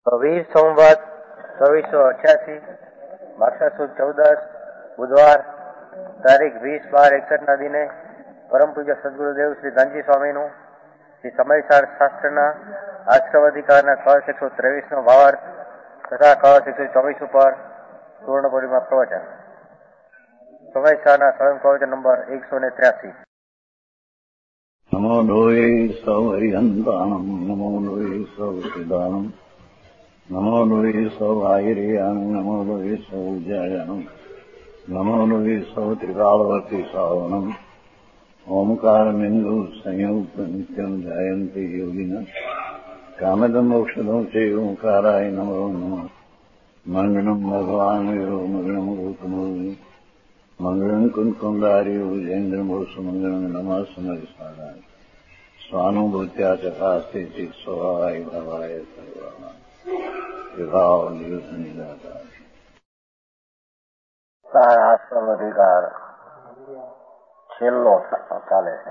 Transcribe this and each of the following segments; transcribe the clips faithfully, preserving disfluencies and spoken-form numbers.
વીર સંવત ચોવીસો અઠ્યાસી માક્ષર સુદ ચૌદસ બુધવાર તારીખ વીસ બાર એકસઠ ના દિને પરમ પૂજ્ય સદગુરુદેવ શ્રી ગાંધી સ્વામીનું શ્રી સમયસાર શાસ્ત્રના આશ્રમ અધિકારના કળશ એકસો ત્રેવીસ નો ભાવાર્થ તથા કળશ એકસો ચોવીસ ઉપર સુવર્ણપુરીમાં પ્રવચન. સમયસારના સ્વયં પ્રવચન નંબર એકસો ને ત્ર્યાસી. નમો લોહી સૌ હરિહંતાણમ નમો લોહી સૌ સિદ્ધાણમ નમો લોહી સૌ આયર્યાન નમો લોહી સૌ જયાનમ નમો લોહી સૌ ત્રિકાળવતી સાવનમ ઓમકાર બિંદુ સંયુક્ત નિત્યમ જાયંતી યોગિના કામદમ ઔષધમ છે ઓંકારાય નમો નમઃ. મંગળમ ભગવાન વીરો મંગળમ ગૌતમોની મંગળમ કુંકુંદાર્યો જૈન્દ્રમોષ મંગળમ નમઃ સમયસારાય સ્વાનુભૂત્યા ચકાસ્તે ચિત સ્વભાવાય ભવાય સર્વા વિભાવ નિયુત નિરાકાર. સાર આશ્રમ અધિકાર છેલ્લો ચાલે છે.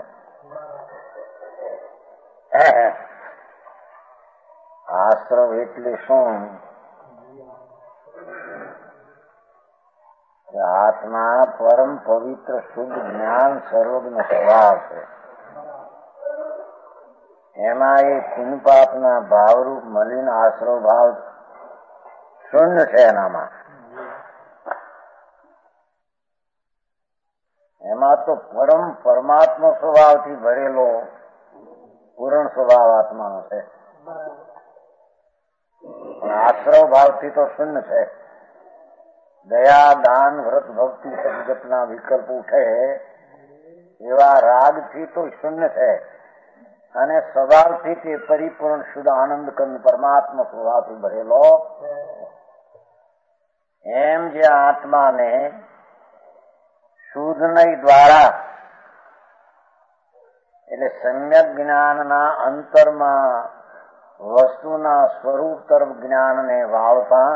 આશ્રમ એટલે શું? આત્મા પરમ પવિત્ર શુદ્ધ જ્ઞાન સર્વજ્ઞ સ્વભાવ છે. એમાં એ પુન પાપના ભાવરૂપ મલિન આશ્રવ ભાવ શૂન્ય છે. એનામાં એમાં તો પરમ પરમાત્મા સ્વભાવથી ભરેલો પૂર્ણ સ્વભાવ આત્માનો છે. આશ્રવ ભાવથી તો શૂન્ય છે. દયા દાન વ્રત ભક્તિ સદગતના વિકલ્પ ઉઠે એવા રાગથી તો શૂન્ય છે. અને સ્વભાવથી તે પરિપૂર્ણ શુદ્ધ આનંદ કંદ પરમાત્મા સ્વભાવથી ભરેલો. એમ જે આત્માને શુદ્ધનય દ્વારા એટલે સમ્યક જ્ઞાનના અંતરમાં વસ્તુના સ્વરૂપ તરફ જ્ઞાનને વાળતા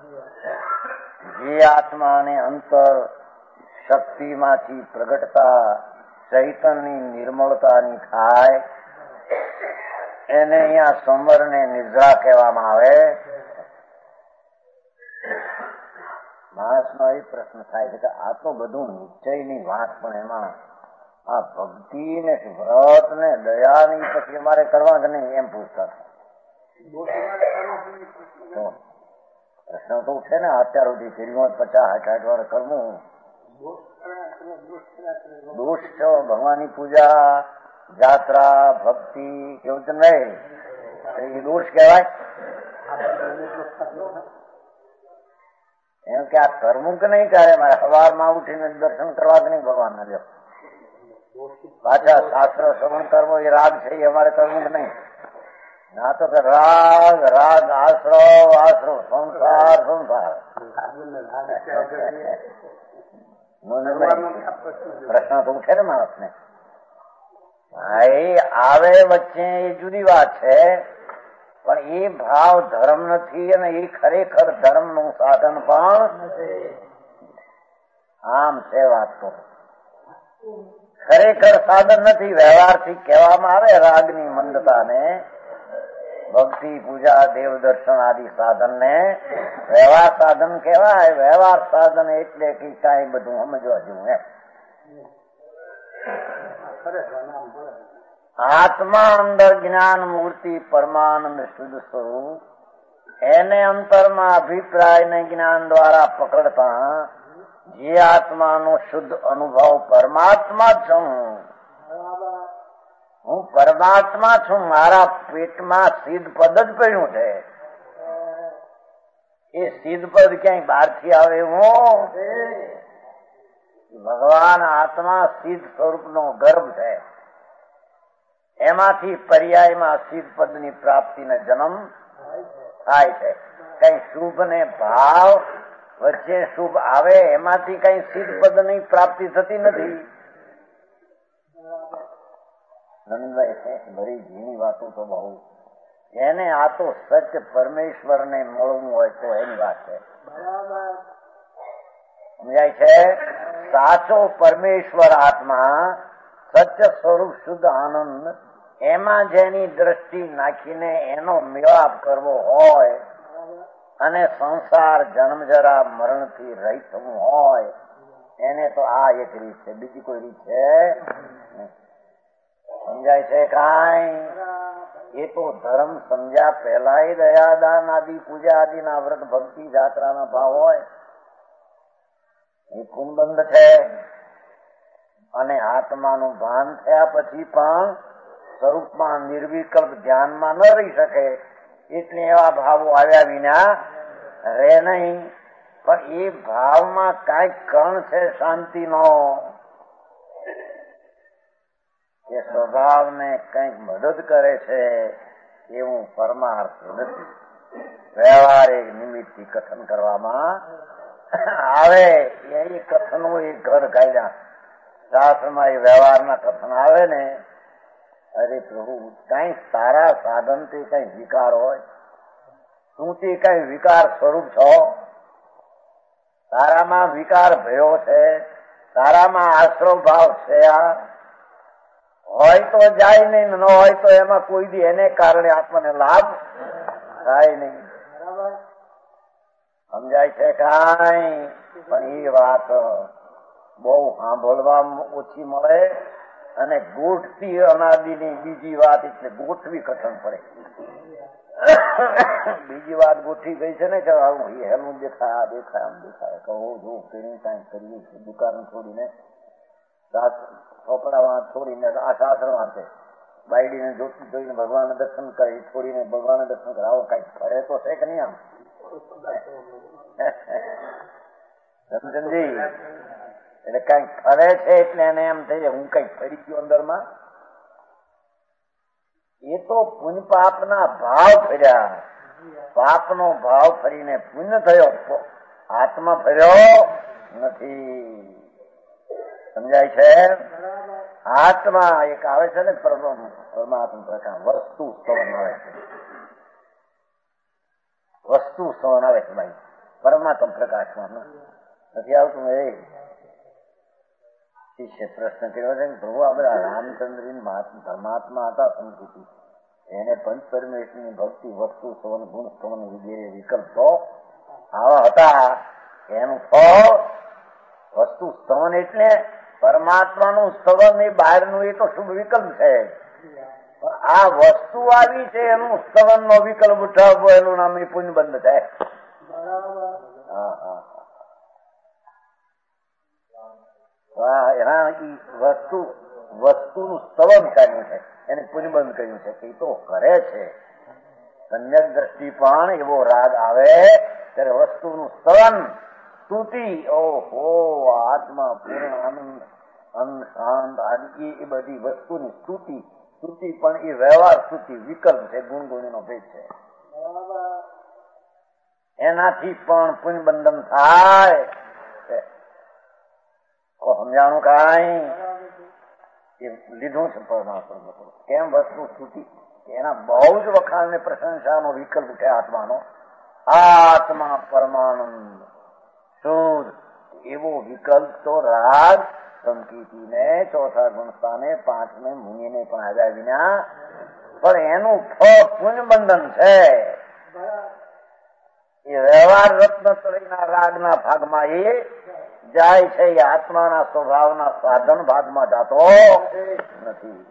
જે આત્માને અંતર શક્તિમાંથી પ્રગટતા ચૈતન્યની નિર્મળતાની થાય એને અહીંયા સંવરને નિદ્રા કહેવામાં આવે. માણસનો એ પ્રશ્ન થાય છે કે આ તો બધું નિશ્ચયની વાત, પણ એમાં આ ભક્તિ ને વ્રત ને દયાની પછી અમારે કરવા કે નહીં એમ પૂછતા પ્રશ્ન તો છે ને. અત્યાર સુધી ફિલ્મો પચાસ સાઠ સાઠ વાર કરવું દોષ છો. ભગવાનની પૂજા જાત્રા ભક્તિ એવું તો નહીં, એ દોષ કહેવાય. એમ કે આ કરવું કે નહીં કરે મારે સવારમાં ઉઠીને દર્શન કરવા કે નહીં ભગવાન ના. જો પાછા શાસ્ત્ર શ્રવણ કરવો એ રાગ છે, એ અમારે કરવું કે નહીં. ના તો કે રાગ રાગ આશ્રવ આશ્રવ સંસાર સંસાર. પ્રશ્ન તો ઉઠે ને માણસ ને. આવે વચ્ચે એ જુદી વાત છે, પણ એ ભાવ ધર્મ નથી અને એ ખરેખર ધર્મ નું સાધન પણ આમ છે. વાત તો ખરેખર સાધન નથી. વ્યવહારથી કહેવામાં આવે રાગની મંદતાને ભક્તિ પૂજા દેવ દર્શન આદિ સાધન ને વ્યવહાર સાધન કહેવાય. વ્યવહાર સાધન એટલે કે કાંઈ બધું સમજવા જેવું એમ. આત્મા અંદર જ્ઞાન મૂર્તિ પરમાનંદ શુદ્ધ સ્વરૂપ એને અંતરમાં અભિપ્રાય ને જ્ઞાન દ્વારા પકડતા જે આત્માનો શુદ્ધ અનુભવ પરમાત્મા છું, હું પરમાત્મા છું, મારા પેટમાં સિદ્ધ પદ જ પડ્યું છે. એ સિદ્ધ પદ ક્યાંય બહારથી આવે? હું ભગવાન આત્મા સિદ્ધ સ્વરૂપનો ગર્ભ છે. એમાંથી પર્યાયમાં સિદ્ધ પદની પ્રાપ્તિને જન્મ થાય છે. કઈ શુભ ને ભાવ વચ્ચે શુભ આવે એમાંથી કઈ સિદ્ધ પદની પ્રાપ્તિ થતી નથી. બધી ઝીણી વાતો તો બહુ. એને આ તો સત્ય પરમેશ્વરને મળવું હોય તો એની વાત છે. સમજાય છે? સાચો પરમેશ્વર આત્મા સત્ય સ્વરૂપ શુદ્ધ આનંદ એમાં જેની દ્રષ્ટિ નાખીને એનો મેળાપ કરવો હોય અને સંસાર જન્મ જરા મરણથી રહિત થવું હોય એને તો આ એક રીત છે, બીજી કોઈ રીત છે? સમજાય છે કાંઈ? એ તો ધર્મ સમજ્યા પહેલા દયાદાન આદિ પૂજા આદિ ના વ્રત ભક્તિ જાત્રાના ભાવ હોય એ કુંબંધ છે. અને આત્માનું ભાન થયા પછી પણ સ્વરૂપમાં નિર્વિકલ્પ ધ્યાનમાં ન રહી શકે એટલે એવા ભાવો આવ્યા વિના રહે નહીં. પણ એ ભાવમાં કાંઈક કણ છે શાંતિનો કે સ્વભાવને કંઈક મદદ કરે છે એવું પરમાર્થ નથી. વ્યવહારિક નિમિત્તથી કથન કરવામાં આવે એ કથનો એ ઘર કાઢ્યા શાસ્ત્રમાં એ વ્યવહારના કથન આવે ને, અરે પ્રભુ કઈ સારા સાધન થી કઈ વિકાર હોય? તું તે કઈ વિકાર સ્વરૂપ છો? તારામાં વિકાર ભયો છે? તારામાં આશ્રવ ભાવ છે? આ હોય તો જાય નહીં, ન હોય તો એમાં કોઈ દી એને કારણે આત્માને લાભ થાય નહીં. સમજાય છે કાંઈ? પણ એ વાત બહુ સાંભળવા ઓછી મળે અને ગોઠતી અનાદિની બીજી વાત એટલે ગોઠવી કથન પડે. બીજી વાત ગોઠવી ગઈ છે ને કે હેલું દેખાય, આ દેખાય, આમ દેખાય, કહો જો કઈ કઈ કરીએ દુકાન છોડીને ચોપડા છોડીને આ શાસ્ત્ર વાંચે, બાયડીને જોતી જોઈને ભગવાન દર્શન કરે, છોડીને ભગવાન દર્શન કરે, આવો કઈ ફરે તો છે કે નહીં? આમ સમજી એટલે કઈક ફરે છે એટલે એને એમ થઈ જાય હું કઈક ફરી ગયો અંદરમાં. એ તો પુણ્ય પાપ ના ભાવ ફર્યા. પાપ નો ભાવ ફરીને પુણ્ય થયો, આત્મા ફર્યો નથી. સમજાય છે? આત્મા એક આવે છે ને પરમાત્મા પ્રકાર વસ્તુ સ્તવન આવે છે. વસ્તુ સ્તવન આવે છે ભાઈ પરમાત્મા પ્રકાશમાં નથી આવતું. એ શિષ્ય પ્રશ્ન કર્યો છે પ્રભુ આ બધા રામચંદ્ર ધર્માત્મા હતા સંસ્કૃતિ, એને પંચ પરમેશ્વરની ભક્તિ વસ્તુ સ્તવન ગુણ સ્તવન વગેરે વિકલ્પો આવા હતા. એનું ફળ વસ્તુ સ્તવન એટલે પરમાત્માનું સ્તવન એ બહારનું એ તો શુભ વિકલ્પ છે. આ વસ્તુ આવી છે એનું સ્તવન નો વિકલ્પ ઉઠાવવો એનું નામ એ પુણ્ય બંધ થાય. હા હા એના વસ્તુ વસ્તુનું સ્તવન કર્યું છે એને પુણ્યબંધ કર્યું છે કે એ તો કરે છે. સમ્યક દ્રષ્ટિ પણ એવો રાગ આવે ત્યારે વસ્તુનું સ્તવન સ્તુતિ, ઓહો આત્મા પૂર્ણ આનંદ અન્ન શાંત આદિ એ બધી વસ્તુની સ્તુતિ. સ્તુતિ પણ એ વ્યવહાર સ્તુતિ વિકલ્પ છે, ગુણ ગુણીનો ભેદ છે. એનાથી પણ પુણ્યબંધન થાય. સમજાણું કાંઈ? એ લીધું છે પરમાત્મા કેમ વસ્તુ સ્તુતિ એના બહુ જ વખાણ ને પ્રશંસાનો વિકલ્પ છે આત્માનો. આત્મા પરમાનંદ શુદ્ધ એવો વિકલ્પ તો રાગ સંકીર્તિને ચોથા ગુણસ્થાને પાંચમે મુનિને પણ આવ્યા વિના પણ એનું ફળ પુણ્યબંધન છે. એ વ્યવહાર રત્નત્રયના રાગના ભાગમાં એ જાય છે, એ આત્માના સ્વભાવના સાધન ભાગમાં જતો નથી.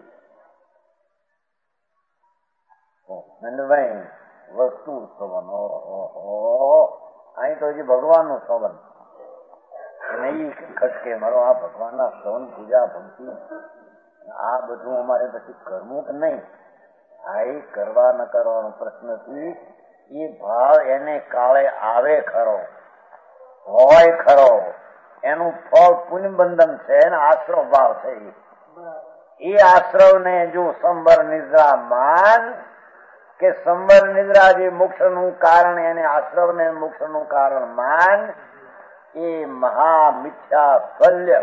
નંદભાઈ વસ્તુ સ્તવન, અહીં તો હજી ભગવાનનું સ્તવન નહીં ખટકે મારો આ ભગવાનના સ્તવન પૂજા ભક્તિ આ બધું અમારે પછી કરવું કે નહીં? આ એ કરવા ન કરવાનો પ્રશ્ન નથી. એ ભાવ એને કાળે આવે ખરો, હોય ખરો, એનું ફળ પુણ્યબંધન છે ને આશ્રવ ભાવ છે. એ આશ્રવ ને જો સંબર નિદ્રા માન કે સંબર નિદ્રા જે મોક્ષ નું કારણ એને આશ્રવ ને મોક્ષ નું કારણ માન, એ મહા મિથ્યા શલ્ય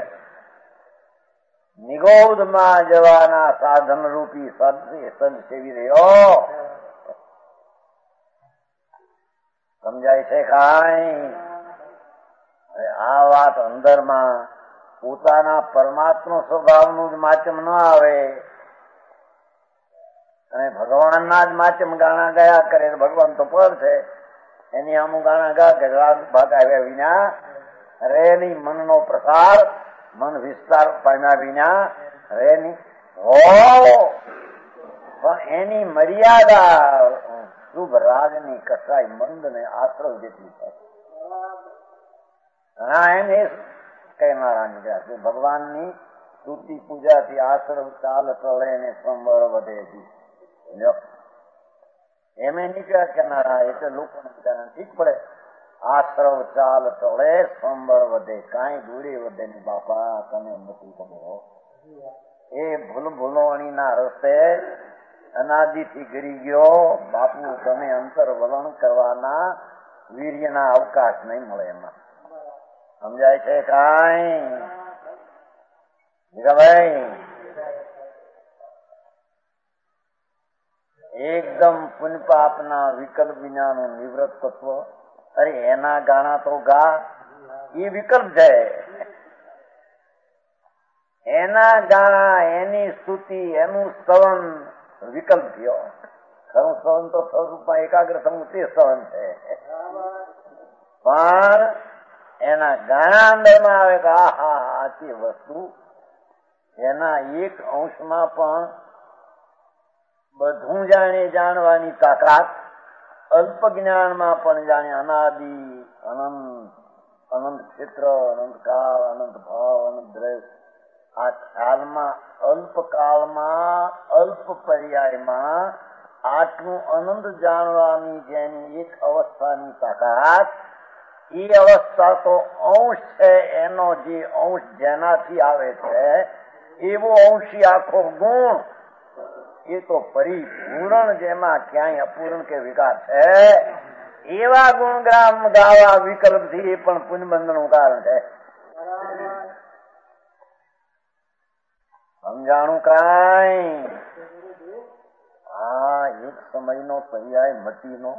નિગોધમાં જવાના સાધન રૂપી સદ સેવી રહ્યો. સમજાય છે કાંઈ? આ વાત અંદરમાં પોતાના પરમાત્મા સ્વભાવનું જ માધ્યમ ન આવે અને ભગવાનના જ માધ્યમ ગાણા ગયા કરે. ભગવાન તો પર છે એની અમુક ગાણા ગા ગજવા ભાગ આવ્યા વિના રે ની મનનો પ્રસાર, મન વિસ્તાર પામ્યા વિના રે ની હો. પણ એની મર્યાદા શુભ રાગની કસાઈ મંદ ને આશ્રવ જેટલી થાય. ઘણા એમ એ કહેનારા નીકળ્યા છે ભગવાનની સ્તુતિ પૂજાથી આશ્રવ ચાલ ટળે ને સંવર વધે. એમ નીકળ્યા કેનારા એટલે લોકોને બિચારા ઠીક પડે. આશ્રવ ચાલ ટળે સંવર વધે, કાંઈ દૂરી વધે ને બાપા તમે નથી ખબર. એ ભૂલ ભૂલોણી ના રસ્તે અનાદિથી ગરી ગયો બાપુ. તમે અંતર વલણ કરવાના વીર્યના અવકાશ નહીં મળે એમાં. સમજાય છે કાંઈ ભાઈ? એકદમ પુણ્ય પાપના વિકલ્પ વિનાનું નિવૃત્ત તત્વ. અરે એના ગાણા તો ગા, એ વિકલ્પ છે. એના ગાણા, એની સ્તુતિ, એનું સ્તવન વિકલ્પ થયો. ખરું સ્તવન તો સ્વરૂપમાં એકાગ્ર થવું તે સ્તવન છે. પણ એના ગાણા અંદરમાં આવે કે આ હા આ તે વસ્તુ એના એક અંશમાં પણ બધું જાણે જાણવાની તાકાત, અલ્પ જ્ઞાનમાં પણ જાણે અનાદિ અનંત અનંત ક્ષેત્ર, અનંત કાળ, અનંત ભાવ, અનંત દ્રવ્ય, આ ખ્યાલમાં અલ્પ કાળમાં અલ્પ પર્યાયમાં આટલું અનંત જાણવાની જેની એક અવસ્થાની તાકાત, એ અવસ્થા તો અંશ છે. એનો જે અંશ જેનાથી આવે છે એવો અંશી આખો ગુણ, એ તો પરિપૂર્ણ, જેમાં ક્યાંય અપૂર્ણ કે વિકાર છે. એવા ગુણગ્રામ ગાવા વિકલ્પથી એ પણ પુણ્યબંધનું કારણ છે. સમજાણું કાંઈ? હા, એક સમયનો પર્યાય મતીનો,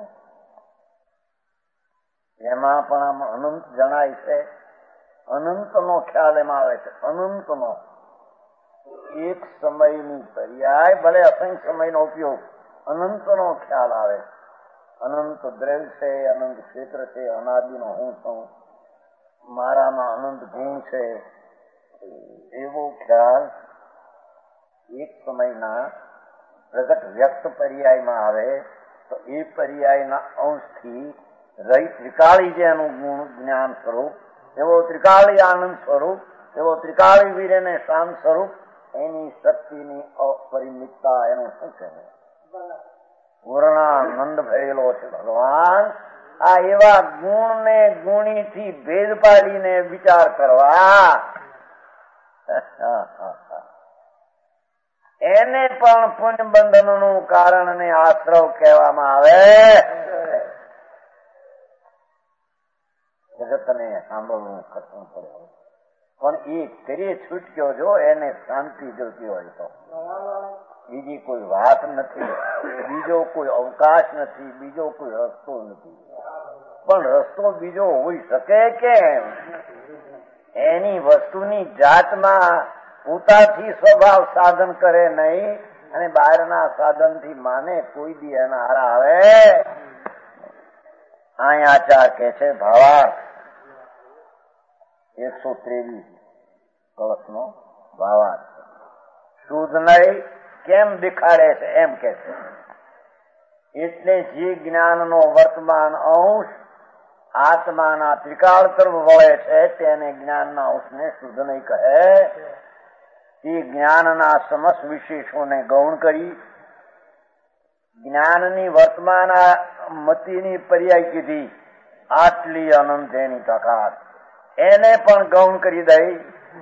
એમાં પણ આમ અનંત જણાય છે. અનંતનો ખ્યાલ એમાં આવે છે. અનંતનો એક સમયની પર્યાય, ભલે અસંખ્ય સમયનો ઉપયોગ, અનંતનો ખ્યાલ આવે. અનંત દ્રવ્ય છે, અનંત ક્ષેત્ર છે, અનાદિનો હું છું, મારામાં અનંત ગુણ છે, એવો ખ્યાલ એક સમયના પ્રગટ વ્યક્ત પર્યાયમાં આવે તો એ પર્યાયના અંશથી રહી ત્રિકાળી જે એનું ગુણ જ્ઞાન સ્વરૂપ, એવો ત્રિકાળી આનંદ સ્વરૂપ, એવો ત્રિકાળી વીર અને શાંત સ્વરૂપ, એની શક્તિની અપરિમિતતા, એનું શું છે? પૂર્ણાનંદ ભરેલો છે ભગવાન. આ એવા ગુણ ને ગુણીથી ભેદ પાડીને વિચાર કરવા, એને પણ પુણ્ય બંધનનું કારણ ને આશ્રવ કહેવામાં આવે. જગતને સાંભળવું કઠણ પડે, પણ એ કરીએ છૂટક્યો જો એને શાંતિ જોતી હોય તો. બીજી કોઈ વાત નથી, બીજો કોઈ અવકાશ નથી, બીજો કોઈ રસ્તો નથી. પણ રસ્તો બીજો હોઈ શકે કેમ? એની વસ્તુની જાતમાં પોતાથી સ્વભાવ સાધન કરે નહીં અને બહારના સાધનથી માને કોઈ દી એના હારા આવે. અહીંયા આચાર કે છે ભાવાર્થ એકસો ત્રેવીસ કળશનો ભાવાર્થ શુદ્ધ નહીં કેમ દેખાડે છે એમ કે છે. એટલે જે જ્ઞાનનો વર્તમાન અંશ આત્માના ત્રિકાળ તરફ વળે છે તેને જ્ઞાનના અંશને શુદ્ધ નહીં કહે. તે જ્ઞાનના સમસ્ત વિશેષોને ગૌણ કરી જ્ઞાનની વર્તમાન મતિની પર્યાય કીધી. આટલી અનંત એની તાકાત, એને પણ ગૌણ કરી દઈ.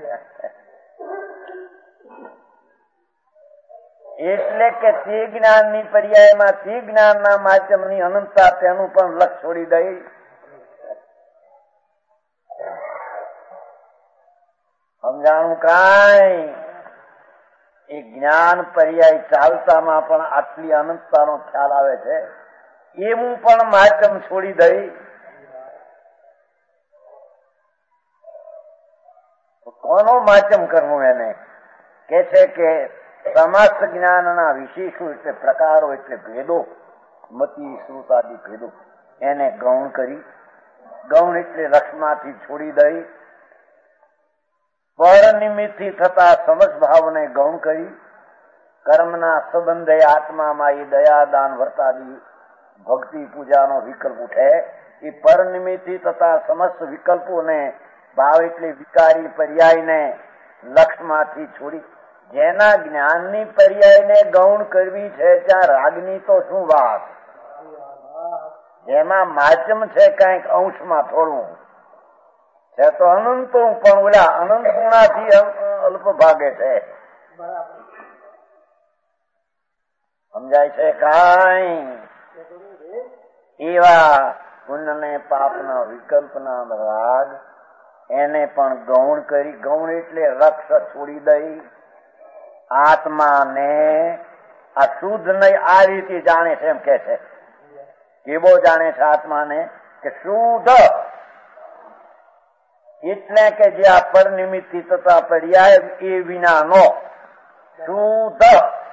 એટલે કે તે જ્ઞાનની પર્યાયમાં તે જ્ઞાનના માધ્યમની અનંતતા તેનું પણ લક્ષ છોડી દઈ. સમજાણું કાંઈ? એ જ્ઞાન પર્યાય ચાલતામાં પણ આટલી અનંતતાનો ખ્યાલ આવે છે, એવું પણ માધ્યમ છોડી દઈ. કોનો માધ્યમ કરવું? એને કે છે કે સમસ્ત જ્ઞાનના વિશેષો એટલે પ્રકારો એટલે ભેદો, મતિ શ્રુતાદિ ભેદો, એને ગૌણ કરી. ગૌણ એટલે લક્ષમાંથી છોડી દઈ. પર નિમિત્તથી થતા સમજ ભાવને ગૌણ કરી. કર્મના સંબંધે આત્મામાં એ દયા દાન વર્તાદી ભક્તિ પૂજાનો વિકલ્પ ઉઠે. એ પર નિમિત્તથી થતા સમસ્ત વિકલ્પોને ભાવ એટલે વિકારી પર્યાયને લક્ષમાંથી છોડી. જેના જ્ઞાનની પર્યાયને ગૌણ કરવી છે ત્યાં રાગની તો શું વાત. જેમાં માધ્યમ છે કંઈક અંશમાં થોડું છે તો અનંતો પણ ઓલા અનંત ગુણાથી અલ્પ ભાગે છે. સમજાય છે કાંઈ? એવા પુણ્ય પાપના વિકલ્પના રાગ એને પણ ગૌણ કરી. ગૌણ એટલે રક્ષ છોડી દઈ. આત્માને આ શુદ્ધ નહીં આ રીતે જાણે છે એમ કે છે. કેવો જાણે છે આત્માને? કે શુદ્ધ એટલે કે જે આ પર નિમિત્તિ તથા પર્યાય એ વિનાનો શુદ્ધ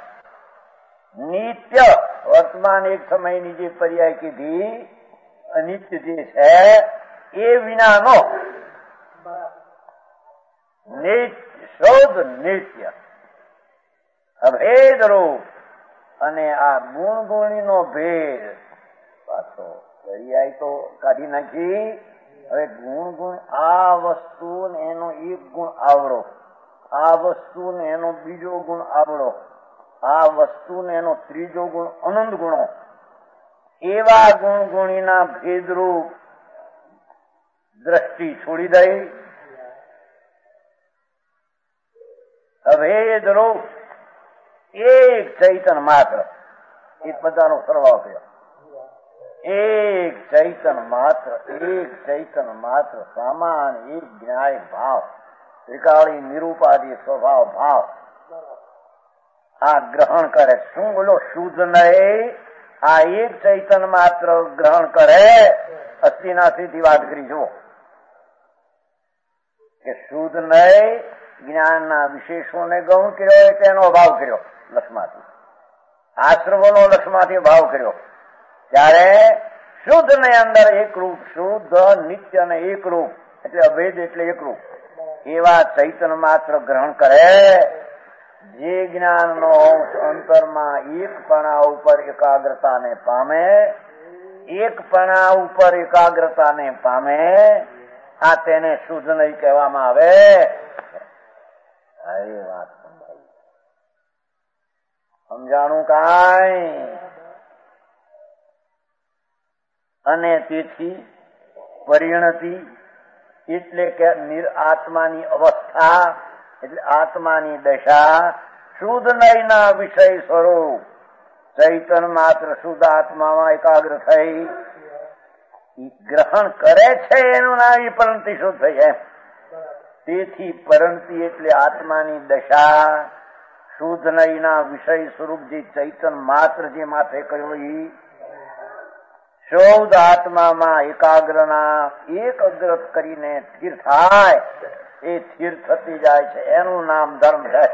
નિત્ય વર્તમાન એક સમયની જે પર્યાય કીધી અનિત્ય જે છે એ વિનાનો શુદ્ધ નિત્ય અભેદ રૂપ અને આ ગુણ ગુણીનો ભેદ પાછો પર્યાય તો કાઢી નાખી. હવે ગુણ ગુણ આ વસ્તુ ને એનો એક ગુણ આવડો, આ વસ્તુ ને એનો બીજો ગુણ આવડો, આ વસ્તુ ને એનો ત્રીજો ગુણ અનંત ગુણો, એવા ગુણ ગુણીના ભેદરૂપ દ્રષ્ટિ છોડી દઈ. અભેદ રૂપ એક ચૈતન માત્ર એ બધાનો સરવાળો થયો. એક ચૈતન માત્ર એક ચૈતન માત્ર સામાન એક જ્ઞાય ભાવ ત્રિકાળી નિરૂપાદી સ્વભાવ ભાવ આ ગ્રહણ કરે. શું બોલો? શુદ્ધ નહીં આ એક ચૈતન માત્ર ગ્રહણ કરે. અસ્થિનાથીથી વાત કરી જુઓ કે શુદ્ધ નહીં જ્ઞાનના વિશેષોને ગૌણ કર્યો તેનો અભાવ કર્યો લક્ષમાંથી. આશ્રમોનો લક્ષમાંથી ભાવ કર્યો. ત્યારે શુદ્ધ ને અંદર એકરૂપ શુદ્ધ નિત્ય અને એકરૂપ એટલે અભેદ એટલે એકરૂપ એવા ચૈતન માત્ર ગ્રહણ કરે. જે જ્ઞાનનો અંશ અંતરમાં એકપણા ઉપર એકાગ્રતાને પામે, એકપણા ઉપર એકાગ્રતાને પામે, આ તેને શુદ્ધ નહીં કહેવામાં આવે. એ વાત સમજાય? સમજાણું કાંઈ? અને તેથી પરિણતિ એટલે કે આત્માની અવસ્થા એટલે આત્માની દશા શુદ્ધ નયના વિષય સ્વરૂપ ચૈતન માત્ર શુદ્ધ આત્મામાં એકાગ્ર થઈ ગ્રહણ કરે છે એનું નામ પરણતિ શુદ્ધ થઈ એમ. તેથી પરણતિ એટલે આત્માની દશા શુદ્ધ નયના વિષય સ્વરૂપ જે ચૈતન માત્ર જે માથે કર્યો એ શુદ્ધ આત્મામાં એકાગ્રના એક અગ્રત કરીને સ્થિર થાય. એ સ્થિર થતી જાય છે એનું નામ ધર્મ છે.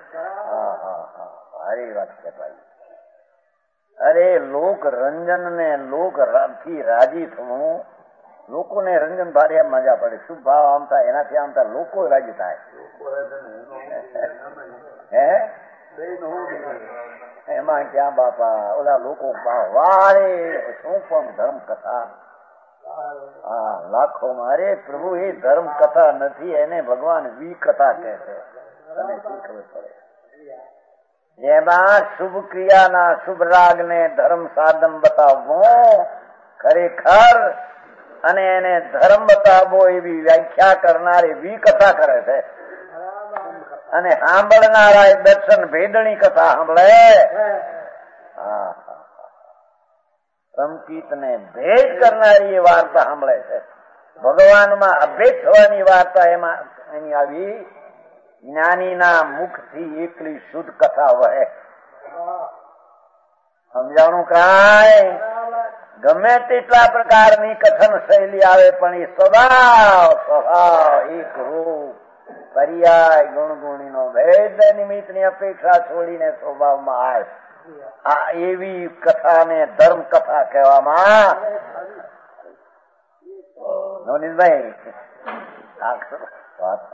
સારી વાત છે ભાઈ. અરે લોક રંજન ને લોક થી રાજી થવું, લોકોને રંજન ભારે મજા પડે. શું ભાવ આમ થાય એનાથી આમ થાય લોકો રાજી થાય. હે એમાં ક્યાં બાપા ઓલા લોકો વારે શું પણ ધર્મ કથા હા લાખો મારે પ્રભુ એ ધર્મ કથા નથી એને ભગવાન વી કથા કહે છે. અને શું ખબર પડે જેમાં શુભ ક્રિયાના શુભ રાગ ને ધર્મ સાધન બતાવવું ખરેખર અને એને ધર્મ બતાવવો એવી વ્યાખ્યા કરનાર વી કથા કરે છે. અને સાંભળનારા દર્શન ભેદણી કથા સાંભળે. સંકિત ને ભેદ કરનારી એ વાર્તા સાંભળે છે. ભગવાનમાં અભેદ થવાની વાર્તા એમાં એની આવી જ્ઞાનીના મુખથી એકલી શુદ્ધ કથા વહે. સમજાણું કાંઈ? ગમે તેટલા પ્રકારની કથન શૈલી આવે પણ એ સ્વભાવ સ્વભાવ એક રૂપ પર્યાય ગુણગુણી નો ભેદ નિમિત્ત ની અપેક્ષા છોડીને સ્વભાવમાં આવે. આ એવી કથાને ધર્મ કથા કહેવામાં નવનીતભાઈ વાત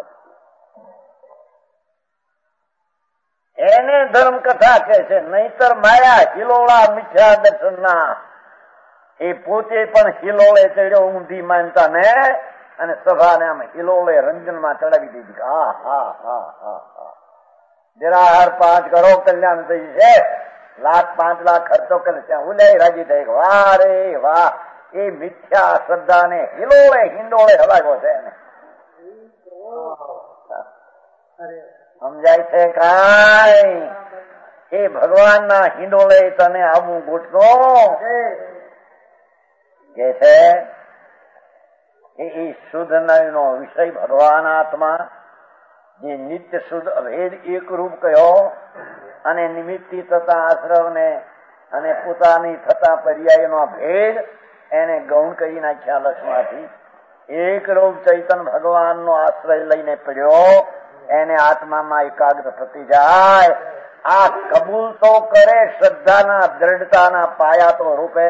એને ધર્મ કથા કે છે, નહીતર માયા હિલોળા મીઠા દર્શન ના. એ પોતે પણ હિલોળે ચડ્યો ઊંધી માનતા ને, અને સભાને આમ હિલોળે રંજનમાં ચડાવી દીધી. હા હા હા હા હા જરા હાર પાંચ કરો કલ્યાણ થઈ છે, લાખ પાંચ લાખ ખર્ચો કરે ત્યાં ઉલ્યાય રાજી થઈ. વાહ રે વાહ, એ મિથ્યા શ્રદ્ધા ને હિલોળે હિંડોળે હલાવ્યો છે એને. સમજાય છે કાંઈ? એ ભગવાન ના હિંડોળે તને આવું ગોઠવો કે છે એ શુદ્ધ નો વિષય ભગવાન આત્મા, જે નિત્ય શુદ્ધ અભેદ એક રૂપ કયો, અને નિમિત્તિ થતા આશ્રવ ને અને પોતાની થતા પર્યાય નો ભેદ એને ગૌણ કરી નાખ્યા લક્ષમાંથી. એક રૂપ ચૈતન ભગવાન નો આશ્રય લઈને પડ્યો, એને આત્મામાં એકાગ્ર થતી જાય. આ કબૂલ તો કરે શ્રદ્ધાના દ્રઢતાના પાયા તો રૂપે.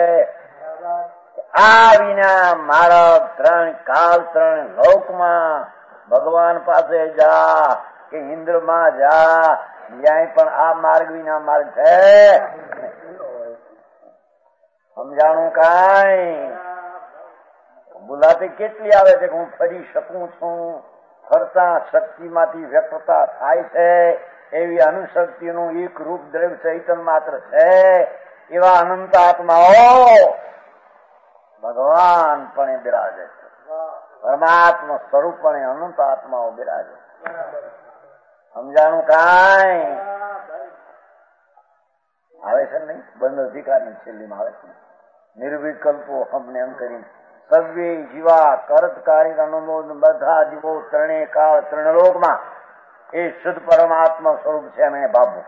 આ વિના માળક ત્રણ કાળ ત્રણ લોકમાં ભગવાન પાસે જા કે ઇન્દ્રમાં જા, જ્યાં પણ આ માર્ગ વિના માર્ગ છે. સમજાણું કાંઈ? બોલાતી કેટલી આવે છે કે હું ફરી શકું છું, ફરતા શક્તિમાંથી વ્યક્તતા થાય છે, એવી અનુશક્તિનું એક રૂપ દ્રવ્ય ચૈતન માત્ર છે. એવા અનંત આત્માઓ ભગવાન પણ બિરાજે છે, પરમાત્મા સ્વરૂપ પણ અનંત આત્માઓ બિરાજે. સમજાણું કાંઈ? આવે છે નહીં? બંધ અધિકારની છેલ્લીમાં આવે છે, નિર્વિકલ્પો હમને એમ કરીને સર્વે જીવા કરતકારી અનુમોદ બધા જીવો ત્રણે કાળ ત્રણલોકમાં એ શુદ્ધ પરમાત્મા સ્વરૂપ છે. અમે બાબુ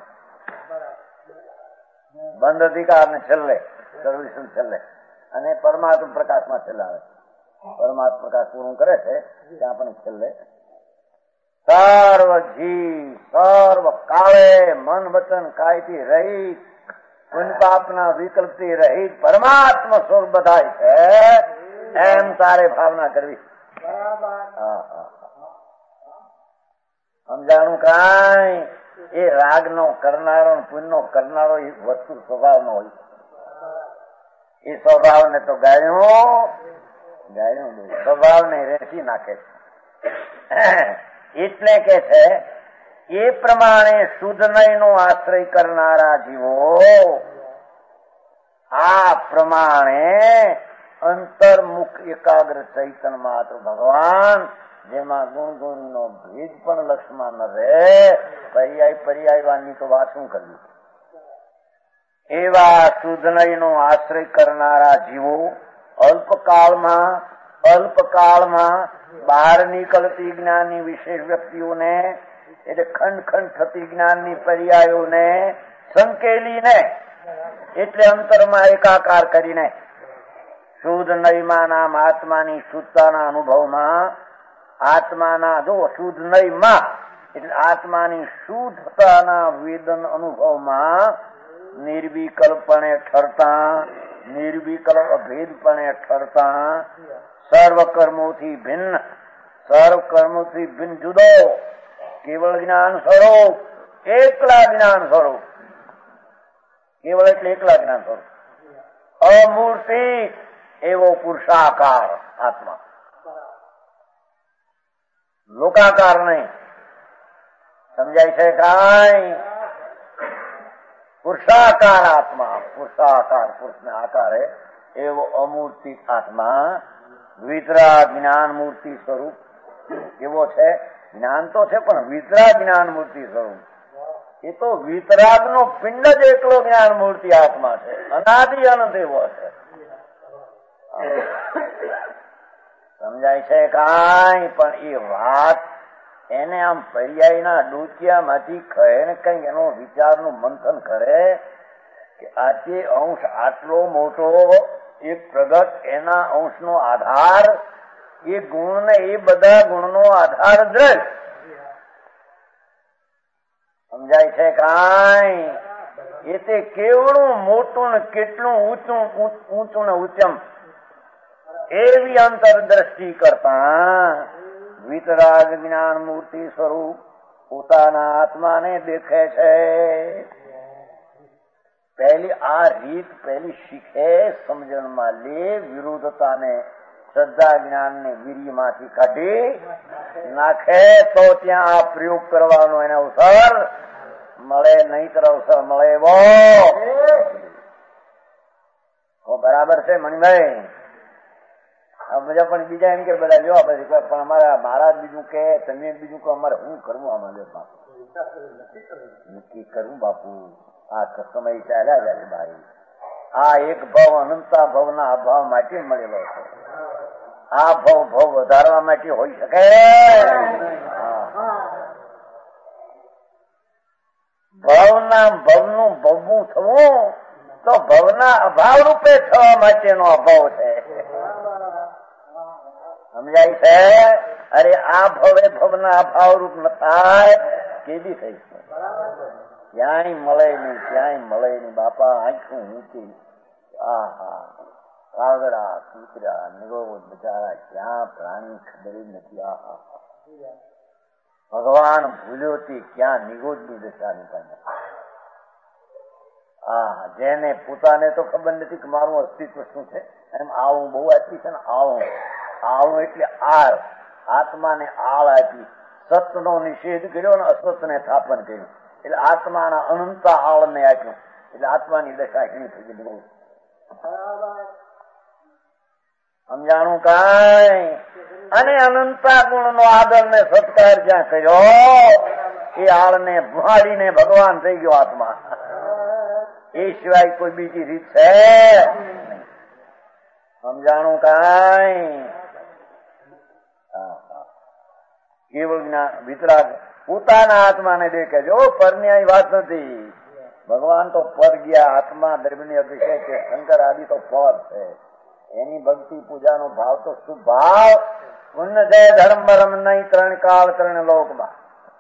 બંધ અધિકાર ને છેલ્લે સર્વિશન છેલ્લે, અને પરમાત્મા પ્રકાશમાં છેલ્લે આવે. પરમાત્મા પ્રકાશ પૂરું કરે છે ત્યાં પણ છેલ્લે સર્વ જીવ સર્વ કાળે મન વચન કાયથી રહિત, પુણ્ય પાપના વિકલ્પથી રહિત પરમાત્મા સ્વરૂપ બધાય છે, એમ તારે ભાવના કરવી. સમજાણું કાંઈ? એ રાગ નો કરનારો પુણ્ય નો કરનારો એ વસ્તુ સ્વભાવ નો હોય. એ સ્વભાવ ને તો ગાયો ગાયો સ્વભાવ ને રેસી નાખે છે. એટલે કે છે એ પ્રમાણે શુદ્ધ નય નો આશ્રય કરનારા જીવો આ પ્રમાણે અંતર્મુખ એકાગ્ર ચૈતન માત્ર ભગવાન, જેમાં ગુણ ગુણ નો ભેદ પણ લક્ષમાં ન રહે, પર્યાય પર્યાયવાની તો વાત શું કરવી. એવા શુદ્ધ નય નો આશ્રય કરનારા જીવો અલ્પકાળમાં અલ્પકાળમાં બહાર નીકળતી જ્ઞાનની વિશેષ વ્યક્તિઓને, એટલે ખંડ ખંડ થતી જ્ઞાનની પર્યાયોને સંકેલીને, એટલે અંતરમાં એકાકાર કરીને શુદ્ધ નયમાના આત્માની શુદ્ધતાના અનુભવમાં, આત્માના જો શુદ્ધ નયમાં એટલે આત્માની શુદ્ધતાના વેદન અનુભવમાં નિર્વિકલ્પણે ઠરતા, નિર્વિકલ્પ અભેદપણે ઠરતા, સર્વ કર્મોથી ભિન્ન, સર્વ કર્મોથી ભિન્ન જુદો કેવળ જ્ઞાન સ્વરૂપ, એકલા જ્ઞાન સ્વરૂપ, કેવળ એટલે એકલા જ્ઞાન સ્વરૂપ, અમૂર્તિ એવો પુરુષાકાર આત્મા, લોકાકાર નહીં. સમજાય છે કાંઈ? પુરુષાકાર આત્મા, પુરુષાકાર પુરુષને આકારે એવો અમૂર્તિ આત્મા, વિતરાગ જ્ઞાન મૂર્તિ સ્વરૂપ કેવો છે? જ્ઞાન તો છે પણ વિતરાગ જ્ઞાન મૂર્તિ સ્વરૂપ. એ તો વિતરાગ નો પિંડ જ એકલો જ્ઞાન મૂર્તિ આત્મા છે, અનાદિ અનંત એવો છે. સમજાય છે કાંઈ? પણ એ વાત એને આમ પર્યાયના ડોચિયામાંથી કહે ને કઈ એનો વિચારનું મંથન કરે કે આજે અંશ આટલો મોટો એક પ્રગટ, એના અંશનો આધાર એ ગુણ ને એ બધા ગુણનો આધાર દ્રઢ. સમજાય છે કાંઈ? એ તે કેવડું મોટું ને કેટલું ઊંચું ઊંચું ને ઉચ્ચમ એવી અંતરદ્રષ્ટિ કરતા વિતરાગ જ્ઞાન મૂર્તિ સ્વરૂપ પોતાના આત્માને દેખે છે. પહેલી આ રીત પહેલી શીખે, સમજણમાં લે, વિરુદ્ધતાને શ્રદ્ધા જ્ઞાન ને વીર્યમાંથી કાઢી નાખે તો ત્યાં આ પ્રયોગ કરવાનો એને અવસર મળે. નહીતર અવસર મળે એવો બરાબર છે મણિભાઈ. મજા પણ બીજા એમ કે બધા જોવા પછી પણ અમારા મહારાજ બીજું કે તમે બીજું કે અમારે શું કરવું આમાં લે બાપુ નક્કી કરવું બાપુ. આ સમય ચાલ્યા જાય મારી. આ એક ભાવ અનંતા ભાવના અભાવ માટે મળેલો છે. આ ભાવ ભાવ વધારવા માટે હોઈ શકે. ભાવના ભવનું ભવવું થવું તો ભવના અભાવ રૂપે થવા માટેનો અભાવ છે. સમજાય છે? અરે આ ભવે ભવના અભાવ રૂપ ન થાય કેવી થઈ છે? ક્યાંય મળે નહીં, ક્યાંય મળે નહીં બાપા. આંખું ઊંચી, આહા કાગડા કૂતરા નિરોધ બચારા ક્યાં પ્રાણી ખબર નથી. આહા ભગવાન ભૂલ્યોથી ક્યાં નિગોદની દશાની પામે. હા, જેને પોતાને તો ખબર નથી કે મારું અસ્તિત્વ શું છે. એમ આવું બહુ આપી છે ને. આવું આવું એટલે આળ, આત્માને આળ આપી. સતનો નિષેધ કર્યો ને અસતને સ્થાપન કર્યું. એટલે આત્માના અનંત આળને આપ્યું. એટલે આત્માની દશા એની થઈ ગઈ. સમજાણું કાંઈ? અને અનંતા ગુણ નો આદર ને સત્કાર જ્યાં કર્યો એ આળને ભુહાડીને ભગવાન થઈ ગયો આત્મા. એ સિવાય કોઈ બીજી રીત છે? સમજાણું કાંઈ? કેવળ જ્ઞાન વિતરાગ પોતાના આત્માને દેખે છે. ઓ પરન્યાય વાત નથી. ભગવાન તો પર ગયા. આત્મા દ્રવ્યની અભિષેક છે. શંકર આદિ તો પર છે. એની ભક્તિ પૂજાનો ભાવ તો શું ભાવ? પુણ્ય જય ધર્મ બરમ નહીં ત્રણ કાળ ત્રણ લોકમાં.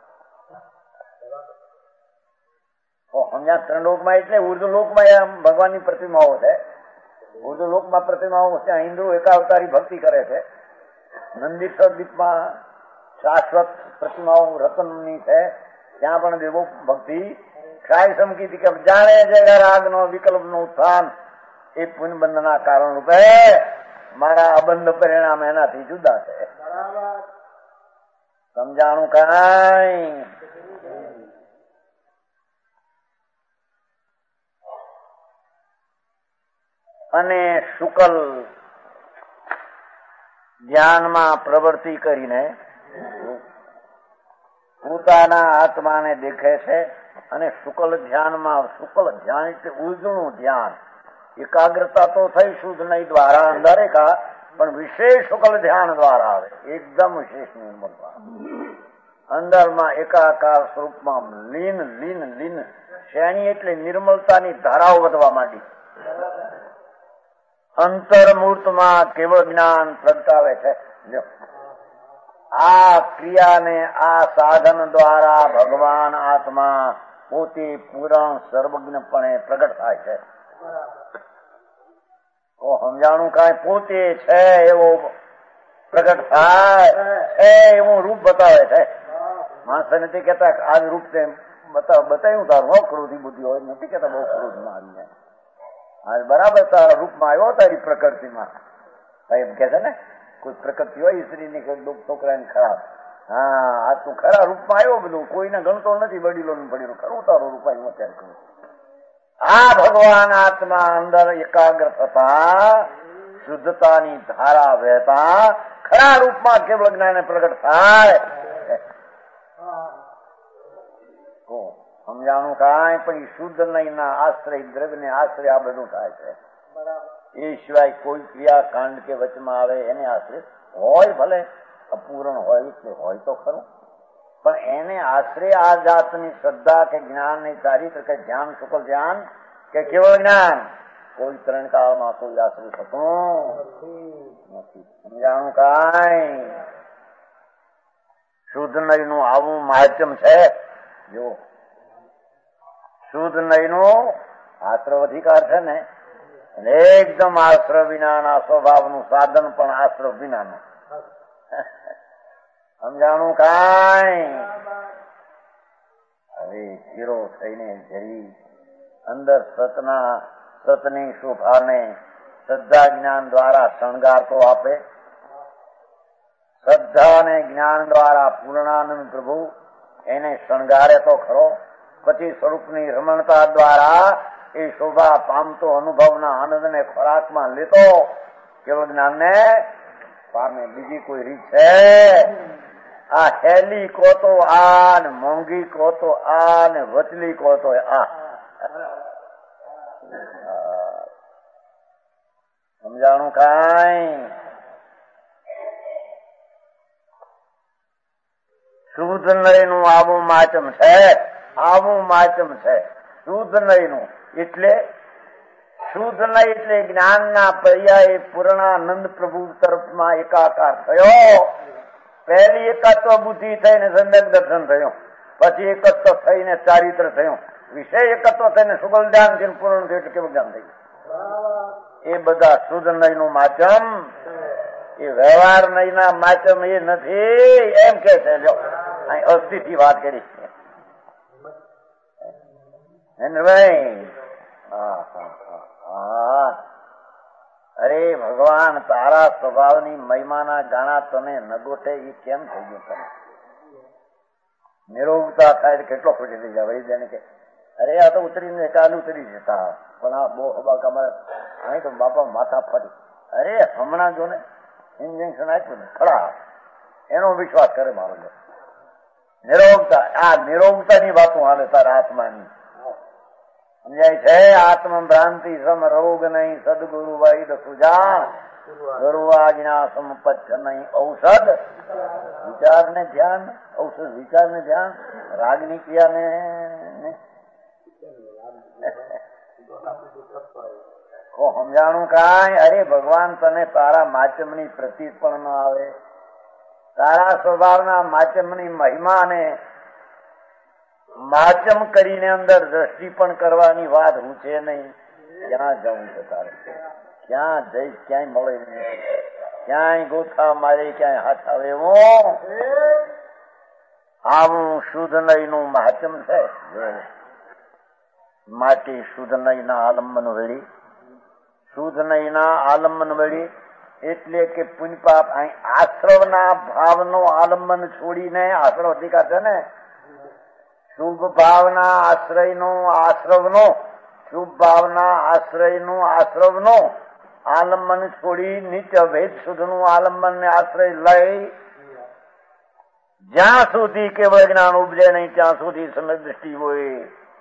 સમજ્યા? ત્રણ લોકમાં એટલે ઉર્દુ લોકમાં ભગવાનની પ્રતિમાઓ છે. ઉર્દુ લોકમાં પ્રતિમાઓ ત્યાં હિન્દુ એકાવતારી ભક્તિ કરે છે. નંદીશ્વર દીપમાં શાશ્વત પ્રતિમાઓ રતનની છે. ત્યાં પણ દેવો ભક્તિ ખાય સમકી કે જાણે છે રાગનો વિકલ્પનો ઉત્થાન એ પુનબંધના કારણ રૂપે મારા અબંધ પરિણામ એનાથી જુદા છે. સમજાણું કાંઈ? અને શુકલ ધ્યાનમાં પ્રવૃત્તિ કરીને પોતાના આત્માને દેખે છે. અને શુકલ ધ્યાનમાં, શુકલ ધ્યાન એટલે ઉર્જનું ધ્યાન. એકાગ્રતા તો થઈ શુદ્ધ નહીં દ્વારા અંધારે કા, પણ વિશેષ શુકલ ધ્યાન દ્વારા આવે. એકદમ વિશેષ નિર્મળતા અંદરમાં એકાકાર સ્વરૂપમાં લીન લીન લીન. શ્રેણી એટલે નિર્મળતાની ધારાઓ વધવા માંડી. અંતર્મૂર્તમાં કેવળ જ્ઞાન પ્રગટાવે છે. આ ક્રિયાને આ સાધન દ્વારા ભગવાન આત્મા પોતે પૂરણ સર્વજ્ઞપણે પ્રગટ થાય છે. સમજાણું કાંઈ? પોતે છે એવો પ્રગટ થાય છે એવું રૂપ બતાવે છે. માણસ નથી કેતા આજ રૂપ છે બતાવ બતાવ્યું તારું બહુ ક્રોધી બુદ્ધિ હોય. નથી કેતા બહુ ક્રોધ મારી આજ બરાબર તારા રૂપમાં આવ્યો તારી પ્રકૃતિમાં. એમ કે છે ને કોઈ પ્રકૃતિ હોય સ્ત્રીની છોકરાની ખરાબ. હા, આ તું ખરા રૂપમાં આવ્યો. બધું કોઈને ગણતો નથી. વડીલો નું પડેલું ખરું તારું રૂપ આવ્યું અત્યારે કરું. આ ભગવાન આત્મા અંદર એકાગ્ર થતા શુદ્ધતાની ધારા વહેતા ખરા રૂપમાં કેવળ જ્ઞાન પ્રગટ થાય. સમજાણું કાંઈ? પણ શુદ્ધ નહીં ના આશ્રય દ્રવ્ય ને આશ્રય આ બધું થાય છે. એ સિવાય કોઈ ક્રિયા કાંડ કે વચમાં આવે એને આશ્રય હોય, ભલે અપૂર્ણ હોય એટલે હોય તો ખરું, પણ એને આશ્રય આ જાતની શ્રદ્ધા કે જ્ઞાન ની ચારિત્ર કે ધ્યાન, શુકલ ધ્યાન કે કેવળ જ્ઞાન કોઈ ત્રણ કાળમાં કોઈ આશ્રય થતું નથી. સમજાણું કાંઈ? શુદ્ધ નય નું આવું મહાત્મ છે. જો શુદ્ધ નય નું આશ્રવ અધિકાર છે ને એકદમ આશ્રય વિનાના સ્વભાવનું સાધન પણ આશ્રય વિનાનું. સમજાણું કાંઈ? હવે શીરો થઈને જઈ અંદર સતના સતની શોભાને શ્રદ્ધા જ્ઞાન દ્વારા શણગાર તો આપે. શ્રદ્ધા અને જ્ઞાન દ્વારા પૂર્ણાનંદ પ્રભુ એને શણગારે તો ખરો. પછી સ્વરૂપની રમણતા દ્વારા એ શોભા પામતો અનુભવના આનંદને ખોરાકમાં લેતો કેવળ જ્ઞાનને પામે. બીજી કોઈ રીત છે? આ હેલી કહો તો આ ને મોંઘી કહો તો આ ને વચલી કહો તો આ. સમજાણું કાંઈ? શુદ્ધ નયનું આવું માચમ છે, આવું માચમ છે શુદ્ધ નયનું. એટલે શુદ્ધ નય એટલે જ્ઞાનના પર્યાય પૂર્ણાનંદ પ્રભુ તરફમાં એકાકાર થયો. પહેલી એકત્વ બુદ્ધિ થઈને સમ્યક દર્શન થયું, પછી એકત્વ થઈને ચારિત્ર થયું, વિષય એકત્વ થઈને સુગલ ધ્યાન થઈને પૂર્ણ થયું એટલે કેવું જ્ઞાન થયું? એ બધા શુદ્ધ નયનું માચમ. એ વ્યવહાર નયના માચમ એ નથી એમ કે છે. જો અહીં અસ્થિથી વાત કરી ભાઈ. અરે ભગવાન, તારા સ્વભાવની મહિમાના જાણા તને નગોટે એ કેમ થઈ ગયું? તમે નિરોગતા થાય કેટલો ખુશી થઈ જાય વળી દેને કે અરે આ તો ઉતરીને કાલ ઉતરી જતા, પણ આ બહુ હબાક અમારે અહીં તો બાપા માથા ફરી. અરે હમણાં જો ને ઇન્જેક્શન આપ્યું ને ખરા, એનો વિશ્વાસ કરે મારો. નિરોગતા, આ નિરોગતાની વાતો હાલે તારા આત્માની. સમજાય છે? આત્મ ભ્રાંતિ સમ રોગ નહીં, સદગુરુ વૈદ સુજાન, ગુરુવાજ્ઞા સંપત્ત નહીં ઔષધ. વિચાર ને ધ્યાન, ઔષધ વિચાર ને ધ્યાન, રાગની ક્રિયા ને સમજાણું કાંઈ? અરે ભગવાન, તને તારા માચમની પ્રતીત પણ ન આવે. તારા સ્વભાવના માચમની મહિમાને માચમ કરીને અંદર દ્રષ્ટિ પણ કરવાની વાત હું છે નહીં. ક્યાં જવું છે તારે? ક્યાં જઈશ? ક્યાંય મળે નહીં. ક્યાંય ગોથા મારે, ક્યાંય હાથ આવે એવો આવું શુદ્ધ નયનું માચમ છે. માટે શુદ્ધ નયના આલંબન વેળી, શુદ્ધ નયના આલંબન વેળી એટલે કે પુણ્ય પાપ અહીં આશ્રવના ભાવનો આલંબન છોડીને, આશ્રવ અધિકાર છે ને, શુભ ભાવના આશ્રયનો આશ્રવનો, શુભ ભાવના આશ્રયનું આશ્રવનો આલંબન છોડી નિત્ય ભેદ શુદ્ધનું આલંબન ને આશ્રય લઈ જ્યાં સુધી કેવળ જ્ઞાન ઉપજે નહીં ત્યાં સુધી સમય દ્રષ્ટિ હોય.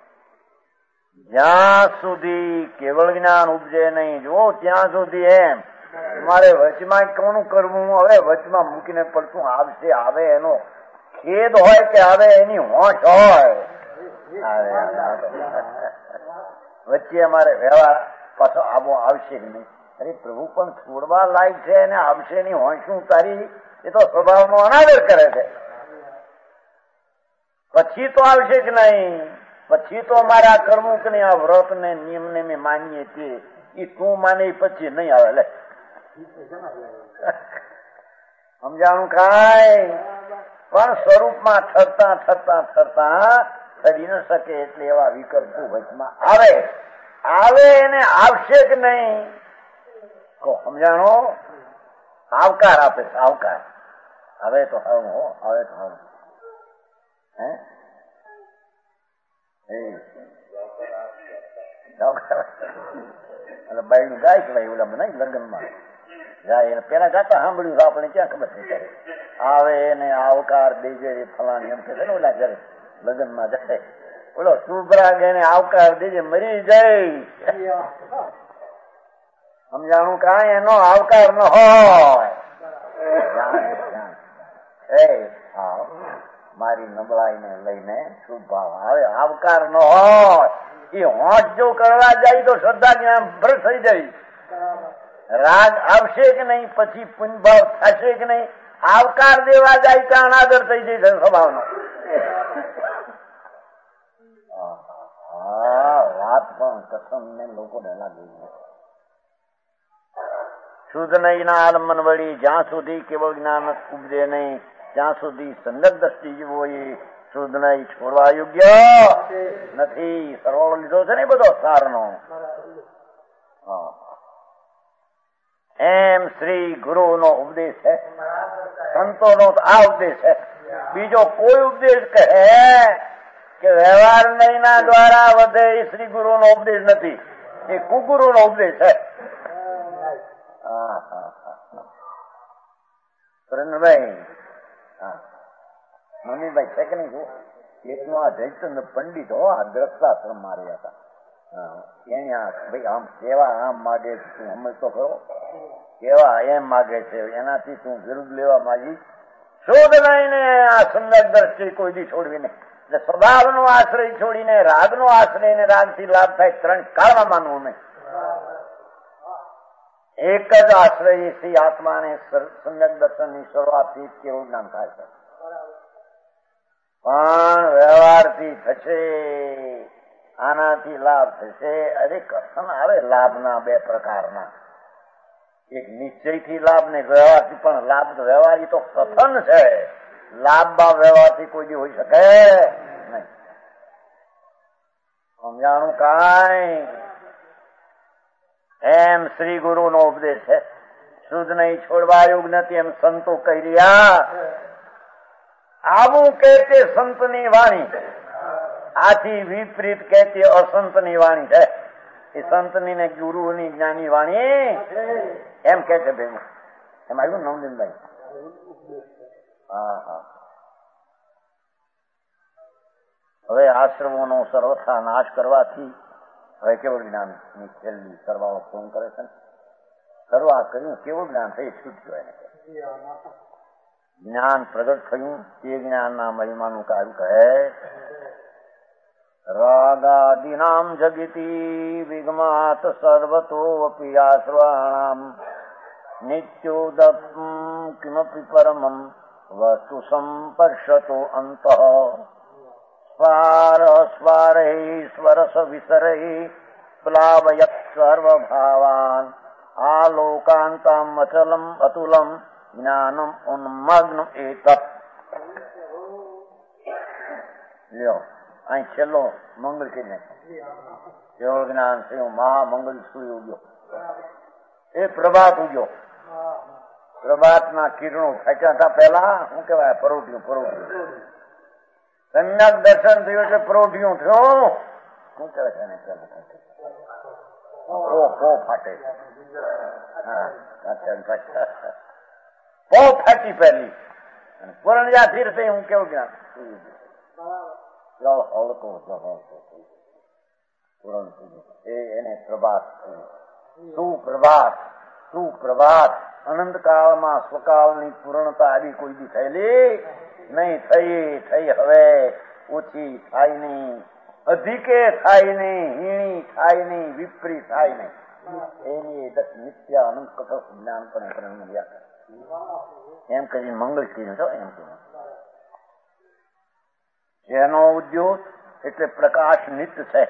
જ્યાં સુધી કેવળ જ્ઞાન ઉપજે નહીં જો ત્યાં સુધી એમ મારે વચમાં કોનું કરવું? હવે વચમાં મૂકીને પડતું આવશે, આવે એનો ખેદ હોય કે આવે એની હોશ હોય. વચ્ચે અમારે વ્યવહાર પાછો આવો આવશે કે નહીં? અરે પ્રભુ પણ છોડવા લાયક છે અને આવશે ની હોશું તારી, એ તો સ્વભાવનો અનાદર કરે છે. પછી તો આવશે કે નહીં? પછી તો અમારે આ કરવું કે નહીં? આ વ્રત ને નિયમ ને મેં માનીએ છીએ એ તું માને પછી નહીં આવે. લે સમજાણું કાંઈ? પણ સ્વરૂપમાં ઠરતા ઠરતા ઠરતા ઠરી ન શકે એટલે એવા વિકલ્પો વચમાં આવે. આવે એને આવશે કે નહીં? સમજાણો? આવકાર આપે છે, આવકાર. હવે તો હવે હો, હવે તો હવે હે એટલે બાઈનું ગાય કહેવાય ઓલા મને લગ્નમાં ગાય. પેલા ગાતા સાંભળ્યું આપણે ક્યાં ખબર છે? આવે એને આવકાર દેજે ફલાણી એમ કે છે ને ઓલા જયારે લગ્નમાં જાય ઓલો શુભરાગ એને આવકાર દેજે મરી જાય. સમજાણું કાંઈ? એનો આવકાર ન હોય. મારી નબળાઈ ને લઈને શુભ ભાવ આવે, આવકાર ન હોય. એ હોંચ જો કરવા જાય તો શ્રદ્ધા જ્ઞાન ભ્રષ્ટ થઈ જાય. રાગ આવશે કે નહીં? પછી પુણ્યભાવ થશે કે નહીં? આવકાર દેવા જાય ત્યાં અનાદર થઈ જશે સ્વભાવનો. વાત પણ કથન ને લોકોને લાગી શુદ્ધ નહીંના આલમન વળી જ્યાં સુધી કેવળ જ્ઞાન ઉપજે નહીં ત્યાં સુધી સંગત દ્રષ્ટિ જીવો એ શુદ્ધ નહીં છોડવા યોગ્ય નથી. સરવાળો લીધો છે ને બધો સારનો. એમ શ્રી ગુરુ નો ઉપદેશ છે, સંતો નો આ ઉપદેશ છે. બીજો કોઈ ઉપદેશ કહે કે વ્યવહાર નહીંના દ્વારા વધે એ શ્રી ગુરુ નો ઉપદેશ નથી, એ કુગુરુ નો ઉપદેશ છે. સુરેન્દ્રભાઈ મમ્મીભાઈ છે કે નહીં? એકનો આ જયચંદ્ર પંડિત હો, આ દ્રષ્ટાશ્રમ માર્યા હતા. એને ભાઈ આમ કેવા આમ માગે તું સમજ તો ખરો, કેવા એમ માગે છે, એનાથી તું વિરુદ્ધ લેવા માંગી શોધ નહીં. આ સુંદર દ્રષ્ટિ કોઈ દી છોડવી નહીં. એટલે સ્વભાવનો આશ્રય છોડીને રાગનો આશ્રય ને રાગથી લાભ થાય ત્રણ કાળમાં માનવું નહીં. એક જ આશ્રયથી આત્માને સુંદર દર્શનની શરૂઆતથી કેવું જ્ઞાન થાય છે. પણ વ્યવહારથી થશે, આનાથી લાભ થશે. અરે કથન આવે લાભના બે પ્રકારના, એક નિશ્ચયથી લાભ ને વ્યવહારથી. પણ લાભ વ્યવહાર તો કથન છે, લાભમાં વ્યવહારથી કોઈ દી હોઈ શકે નહીં. સમજાણું કાંઈ? એમ શ્રી ગુરુ નો ઉપદેશ છે, શુદ્ધ નહીં છોડવા યોગ નથી એમ સંતો કહી રહ્યા. આવું કે તે સંતની વાણી, આથી વિપરીત કે તે અસંતની વાણી છે. એ સંતની ને ગુરુની જ્ઞાની વાણી એમ કે છે. ભાઈ એમ આવ્યું નવદીનભાઈ? હા હા. હવે આશ્રમોનો સર્વથા નાશ કરવાથી હવે કેવળ જ્ઞાન ની છેલ્લી સરવાળો ફોન કરે છે. સર્વા કર્યું કેવળ જ્ઞાન થઈ છૂટ્યું. એને જ્ઞાન પ્રગટ થયું તે જ્ઞાનના મહિમાનું કાર્ય કહે. રાગાદીનામ જગતિ વિગમાત સર્વતો અપી આશ્રવાણામ નિત્યોદમ કિમપી પરમમ વસ્તુ સંપર્શતો અંતઃ સ્વાર સ્વારૈ સ્વરસ વિસરૈ પ્લાવયત સર્વભાવાન આલોકાંતમ અચલમ અતુલમ જ્ઞાનમ ઉન્મગ્ન એતત. લ્યો અહીં છેલ્લો મંગળ કે કેવળ જ્ઞાન થયું, મહામંગલ સૂર્ય ઉગ્યો, એ પ્રભાત ઉગ્યો. પ્રભાતના કિરણો ફેંક્યા હતા પેલા શું કેવાય પરોઢિયું પરોઢિયું. સમ્યક દર્શન થયું એટલે પરોઢિયું થયું. શું કહેવાય છે પો પો ફાટે. પો ફાટી પહેલી પૂર્ણજા ધીર થઈ. હું કેવું જ્ઞાન હળકો પૂરણ એને પ્રભાત સુપ્રભાત સુપ્રભાત. અનંત કાળમાં સ્વકાળની પૂર્ણતા આવી કોઈ દી થયેલી નહીં. થઈ થઈ હવે ઓછી થાય નહીં, અધિકે થાય નહીં, હીણી થાય નહીં, વિપરીત થાય નહીં. એની નિત્ય અનંત કઠોર જ્ઞાન પણ એમ કરીને મંગળ કીધું છો. એમ કીધું જેનો ઉદ્યોગ એટલે પ્રકાશ નિત્ય છે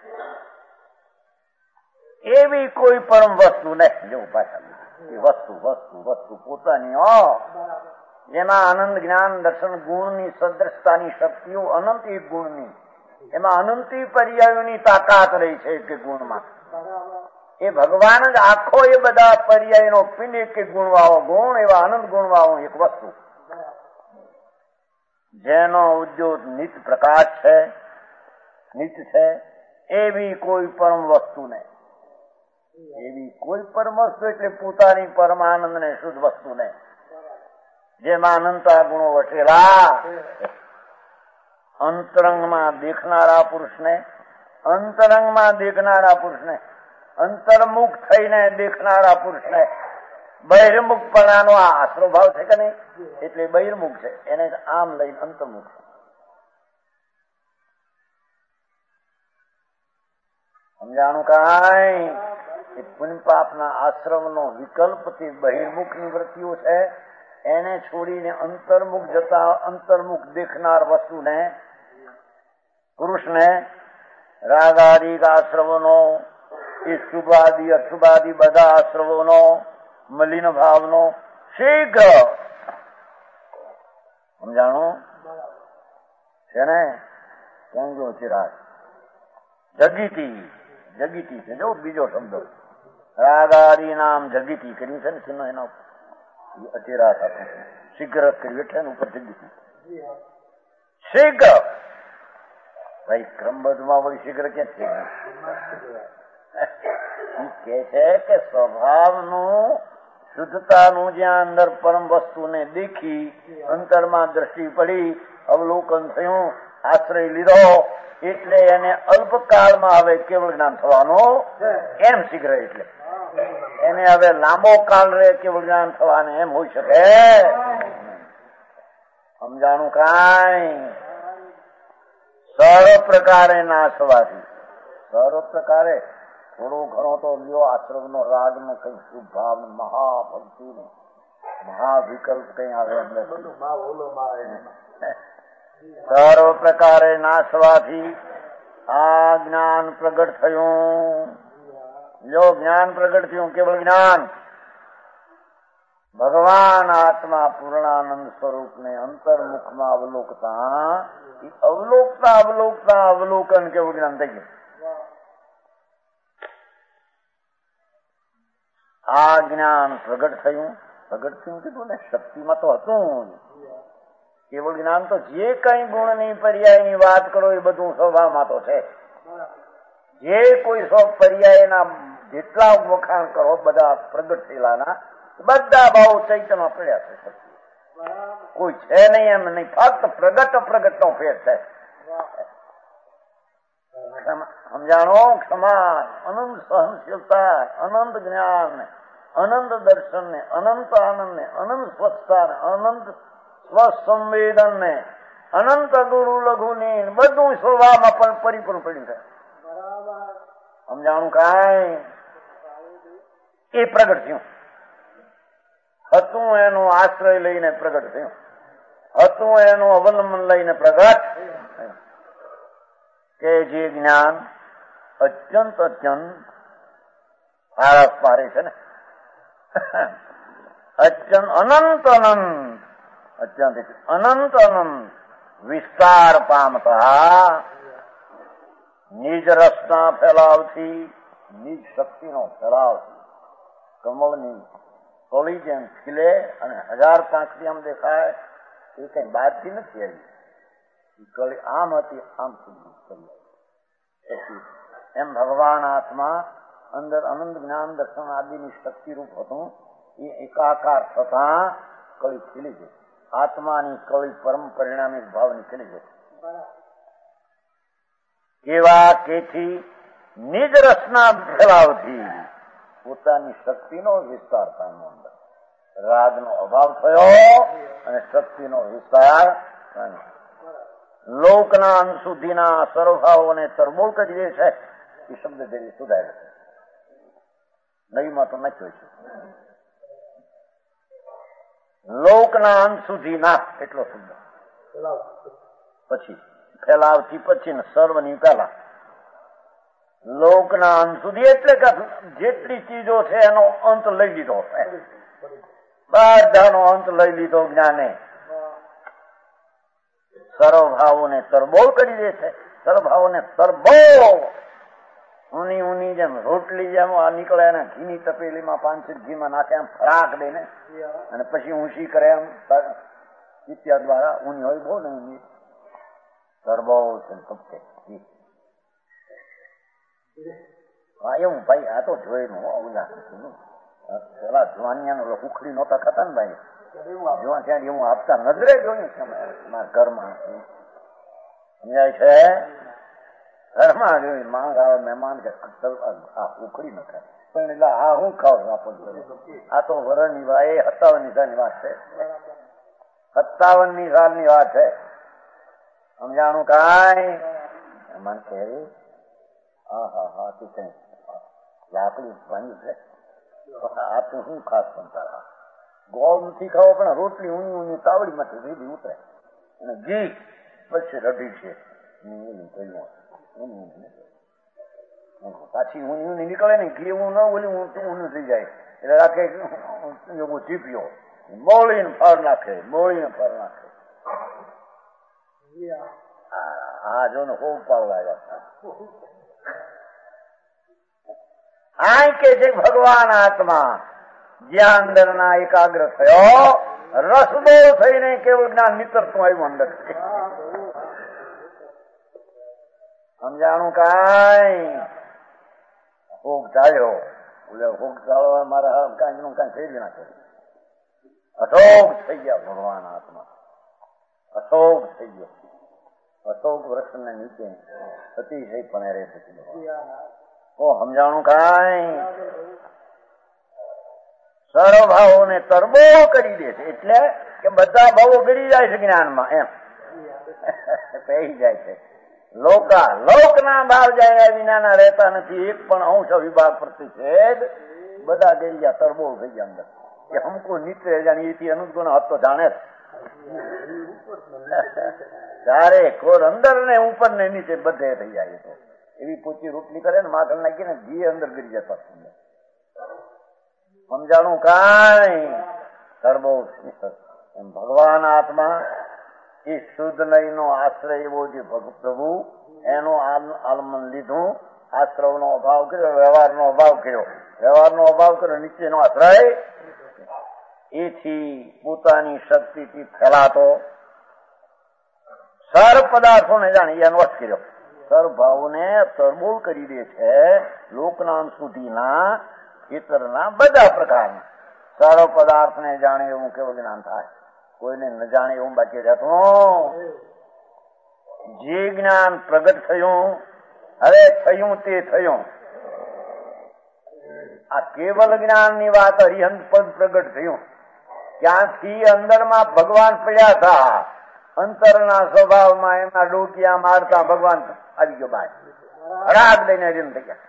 એવી કોઈ પરમ વસ્તુ નહીં. જેવું ભાષા વસ્તુ વસ્તુ વસ્તુ પોતાની હો, જેમાં આનંદ જ્ઞાન દર્શન ગુણની સદ્રષ્ટાની શક્તિઓ અનંત એક ગુણની, એમાં અનંતી પર્યાયોની તાકાત રહી છે એક ગુણમાં. એ ભગવાન જ આખો એ બધા પર્યાયનો પિંડ એક ગુણવાળો ગુણ, એવા અનંત ગુણવાળો એક વસ્તુ જેનો ઉદ્યોગ નિત્ય પ્રકાશ છે, નિત્ય છે એવી કોઈ પરમ વસ્તુ નહીં. એવી કોઈ પરમ વસ્તુ એટલે પોતાની પરમાનંદ ને શુદ્ધ વસ્તુ નહીં, જેમાં અનંતા ગુણો વસેલા. અંતરંગમાં દેખનારા પુરુષને અંતરંગમાં દેખનારા પુરુષને અંતર્મુખ થઈને દેખનારા પુરુષને બહિર્મુખ પણાનો આ આશરો ભાવ છે કે નહીં, એટલે બહિર્મુખ છે. એને આમ લઈને અંતર્મુખ છે. સમજાણું કાંઈ? પુણ્ય પાપના આશ્રમનો વિકલ્પથી બહિર્મુખ નિવૃત્તિઓ છે. એને છોડીને અંતર્મુખ જતા અંતર્મુખ દેખનાર વસ્તુને પુરુષને રાગાદિક આશ્રમોનો એ શુભાદિ અશુભાદિ બધા આશ્રમોનો મલિન ભાવનો શીઘ્ર સમજાણું છે ને કેમ જો ચિરાગ જગીતી જગીતી છે જો બીજો શબ્દ રાગારી નામ જગીતી કર્યું છે ને ચિહ્ન એના અચિરાત શીઘ્ર કર્યું એટલે ઉપર જગીતી શીઘ્ર ભાઈ ક્રમબદ્ધમાં વળી શીઘ્ર ક્યાં છે કે છે કે સ્વભાવનું શુદ્ધતાનું જ્યાં અંદર પરમ વસ્તુને દેખી અંતરમાં દ્રષ્ટિ પડી અવલોકન થયું આશ્રય લીધો એટલે એને અલ્પકાળમાં હવે કેવળ જ્ઞાન થવાનું એમ શીઘ્ર એટલે એને હવે લાંબો કાળ રહે કેવળ જ્ઞાન થવાને એમ હોઈ શકે સમજાણું કાંઈ સર્વ પ્રકારે નાશવાથી સર્વ પ્રકારે થોડો ઘણો તો લ્યો આશ્રમ નો રાગ નો કઈ શુભ ભાવ મહાભક્તિ નો મહાવિકલ્પ કઈ આવે અંદર સર્વ પ્રકારે નાશવાથી આ જ્ઞાન પ્રગટ થયું લ્યો જ્ઞાન પ્રગટ થયું કેવળ જ્ઞાન ભગવાન આત્મા પૂર્ણાનંદ સ્વરૂપ ને અંતર્મુખમાં અવલોકતા અવલોકતા અવલોકતા અવલોકન કેવું જ્ઞાન થઈ ગયું આ જ્ઞાન પ્રગટ થયું પ્રગટ થયું કીધું ને શક્તિમાં તો હતું કેવળ જ્ઞાન તો જે કઈ ગુણની પર્યાયની વાત કરો એ બધું સ્વભાવમાં તો છે જે કોઈ સ્વ પર્યાયના જેટલા વખાણ કરો બધા પ્રગટ થયેલાના બધા ભાવ ચૈતન્ય પડ્યા છે કોઈ છે નહીં એમ નહીં ફક્ત પ્રગટ પ્રગટ નો ફેર છે સમજાણો ક્ષમા અનંત સહનશીલતા અનંત જ્ઞાન ને અનંત દર્શન ને અનંત આનંદ ને અનંત સ્વચ્છતા ને અનંત સ્વસંવેદન ને અનંત ગુરુ લઘુ ને બધું સ્વભાવમાં પણ પરિપૂર્ણ પડ્યું છે સમજાણું કાંઈ એ પ્રગટ થયું હતું એનો આશ્રય લઈને પ્રગટ થયું હતું એનું અવલંબન લઈને પ્રગટ કે જે જ્ઞાન અત્યંત અત્યંત આરસ પારે છે ને અત્યંત અનંત અનંત અત્યંત અનંત અનંત વિસ્તાર પામતા નિજ રસના ફેલાવથી નિજ શક્તિનો ફેલાવથી કમળની કળી જેમ ખીલે અને હજાર પાંખડી આમ દેખાય એ કઈ બાદથી નથી આવી કળી આમ હતી આમ સુધી એમ ભગવાન આત્મા અંદર અનંત જ્ઞાન દર્શન આદિની શક્તિ રૂપ હતું એ એકાકાર થતા કળી ખીલી ગઈ આત્માની કળી પરમ પરિણામી ભાવની ખીલી ગઈ કેવા કેથી નિજ રસના ફેલાવથી પોતાની શક્તિનો વિસ્તાર પામ્યો અંદર રાગનો અભાવ થયો અને શક્તિનો વિસ્તાર લોકના અંત સુધીના સર્વભાવોને તરબોળ કરી દે છે એ શબ્દ જેવી સુધારે છે નવીમાં તો નથી હોય છે લોકના અંત સુધીના એટલો શબ્દ પછી ફેલાવથી પછી ને સર્વની પહેલા લોકના અંત સુધી એટલે કે જેટલી ચીજો છે એનો અંત લઈ લીધો બધાનો અંત લઈ લીધો જ્ઞાને સર્વભાવોને તરબોળ કરી દે છે સર્વભાવોને તરબોળ ઊની ઊની જેમ રોટલી જેમ આ નીકળે એને ઘીની તપેલીમાં પાંચસો ઘીમાં નાખે એમ ફરાક દઈને અને પછી ઊંચી કરે એમ ઇત્યા દ્વારા ઊની હોય બહુ ને ઊની તરબોળ છે તપકે હા એવું ભાઈ આ તો જોયેલું ઉદાહરણ પેલા જવાનિયા ઉખડી નહોતા ખાતા ને ભાઈ જવાન ત્યાં એવું આપતા નજરે જોયું છે મારા ઘરમાં સમજાય છે ઘરમાં જોયું માંગ આવે મહેમાન કે આ ઉખડી ન ખાય પણ એટલે આ હું ખાવ આપો આ તો વરણની વાત એ સત્તાવન ની સાલની વાત છે સત્તાવન ની સાલની વાત છે સમજાણું કાંઈ મન કે હા હા હા તું કઈ લાકડી બન્યું છે આ તું શું ખાસ પણ તારા ગોળ નથી ખાવો પણ રોટલી ઊની ઊની તાવડી માંથી રીધી ઉતરે અને ઘી પછી રઢી છે પાછી ઊની ઊની નીકળે ને ઘી એવું ન ઓલી ઊનું થઈ જાય એટલે રાખે ચીપ્યો મોળીને ફળ નાખે, મોળીને ફળ નાખે. હા જો ને ખૂબ પાવડા આ કે છે ભગવાન આત્મા જ્યાં અંદર ના એકાગ્ર થયો, રસબો થઈને કેવું જ્ઞાન નિતરતું આવ્યું અંદર. સમજાણું કાંઈ ફૂગ ચાલ્યો, ફૂગ ચાલવા મારા કાંઈ નું કાંઈ ફેરી નાખે. અશોક થઈ ગયા ભગવાન આત્મા, અશોક થઈ ગયો. અશોક વૃક્ષ ને નીચે અતિશય પણ રહે પછી ઓ સમજાણું કાંઈ સર્વભાવો ને તરબો કરી દે છે. એટલે કે બધા ભાવો ગળી જાય છે જ્ઞાનમાં, એમ કહી જાય છે. લોકા લોક ના બહાર જાય વિનાના રહેતા નથી. એક પણ અંશ વિભાગ પ્રતિષેધ બધા ગઈ ગયા, તરબો થઈ ગયા અંદર. કે હમકો નીચે જાણીએ અનુગુણ હત તો જાણે ચારે કોર અંદર ને ઉપર ને નીચે બધે થઈ જાય. તો એવી પૂછી રોટલી કરે ને માખણ નાખી ને ઘી અંદર ગરી જતા. સમજાણું કાંઈ તરબો એમ ભગવાન આત્મા એ શુદ્ધ નહી નો આશ્રય એવો જે પ્રભુ એનો આલમન લીધું, આશ્રવ નો અભાવ કર્યો, વ્યવહાર નો અભાવ કર્યો, વ્યવહાર નો અભાવ કર્યો, નીચેનો આશ્રય એથી પોતાની શક્તિથી ફેલાતો સર્વ પદાર્થોને જાણે એનો વશ કર્યો. સર્વભાવને તરબોળ કરી દે છે. લોકનામ સુધીના ખેતરના બધા પ્રકારના સર્વ પદાર્થને જાણે એવું કેવું જ્ઞાન થાય. કોઈને ન જાણે એવું બાકી રહેતું. જે જ્ઞાન પ્રગટ થયું, હવે થયું તે થયું. આ કેવલ જ્ઞાન ની વાત હરિહંત પદ પ્રગટ થયું. ત્યાંથી અંદરમાં ભગવાન પડ્યા હતા. અંતરના સ્વભાવમાં એના ડોકિયા મારતા ભગવાન આવી ગયો બહાર, રાગ લઈને રીમ થઈ ગયા.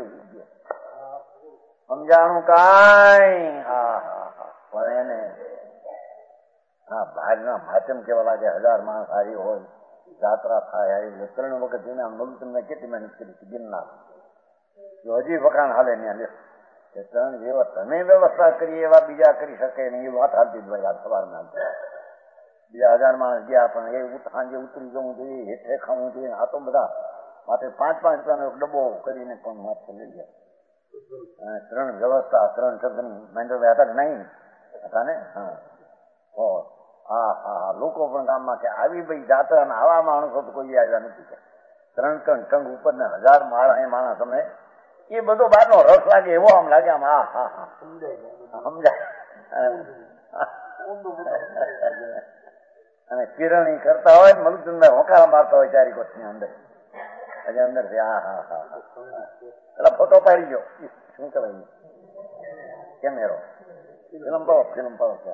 સમજાણું કાંઈ? હા હા હા પણ એને હા બહારના માધ્યમ કેવા લાગે. હજાર માણસ હારી હોય, જાત્રા થાય હારી. ત્રણ વખત જઈને મગજને કેટલી મહેનત કરી હતી ગિરનાર. હજી વખાણ હાલે ત્યાં લે ત્રણ જેવા તમે વ્યવસ્થા કરી એવા બીજા કરી શકે નહીં. એ વાત હાલતી જ ભાઈ. આ સવારના બીજા હજાર માણસ ગયા પણ એ સાંજે ઉતરી જવું જોઈએ, હેઠે ખાવું જોઈએ. આ તો બધા માથે પાંચ પાંચ રૂપિયાનો એક ડબ્બો કરીને પણ માથે લઈ ગયા. ત્રણ વ્યવસ્થા ત્રણ શબ્દની મેન્ડો હતા નહીં હતા ને. હા હા હા લોકો પણ ગામમાં કે આવી ભાઈ જાત્રા ને આવા માણસો તો કોઈ આવ્યા નથી. ત્રણ ત્રણ ટંગ ઉપર ને હજાર માણસ એ માણસ અમે એ બધો બહારનો રસ લાગે એવો આમ લાગે આમ. હા હા હા સમજાય. અને કિરણી કરતા હોય મલુચંદ હોકારા મારતા હોય ચારી કોટની અંદર હજી અંદર થી. હા હા હા હા એટલે ફોટો પાડી ગયો. શું કહેવાય કેમેરો ફિલ્મ પાડો ફિલ્મ પાડો છે.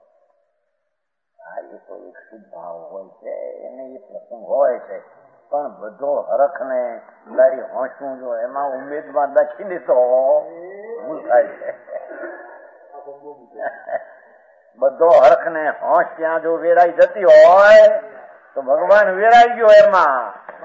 હા એ તો એક શુદ્ધ ભાવ હોય છે, એને એ પ્રસંગ હોય છે. પણ બધો હરખ ને દારી હોંચવું જો એમાં ઉમેદમાં દાખી દીધો ભૂલ થાય છે. બધો હરખ ને હોંચ ત્યાં જો વેરાઈ જતી હોય તો ભગવાન વેરાઈ ગયો એમાં.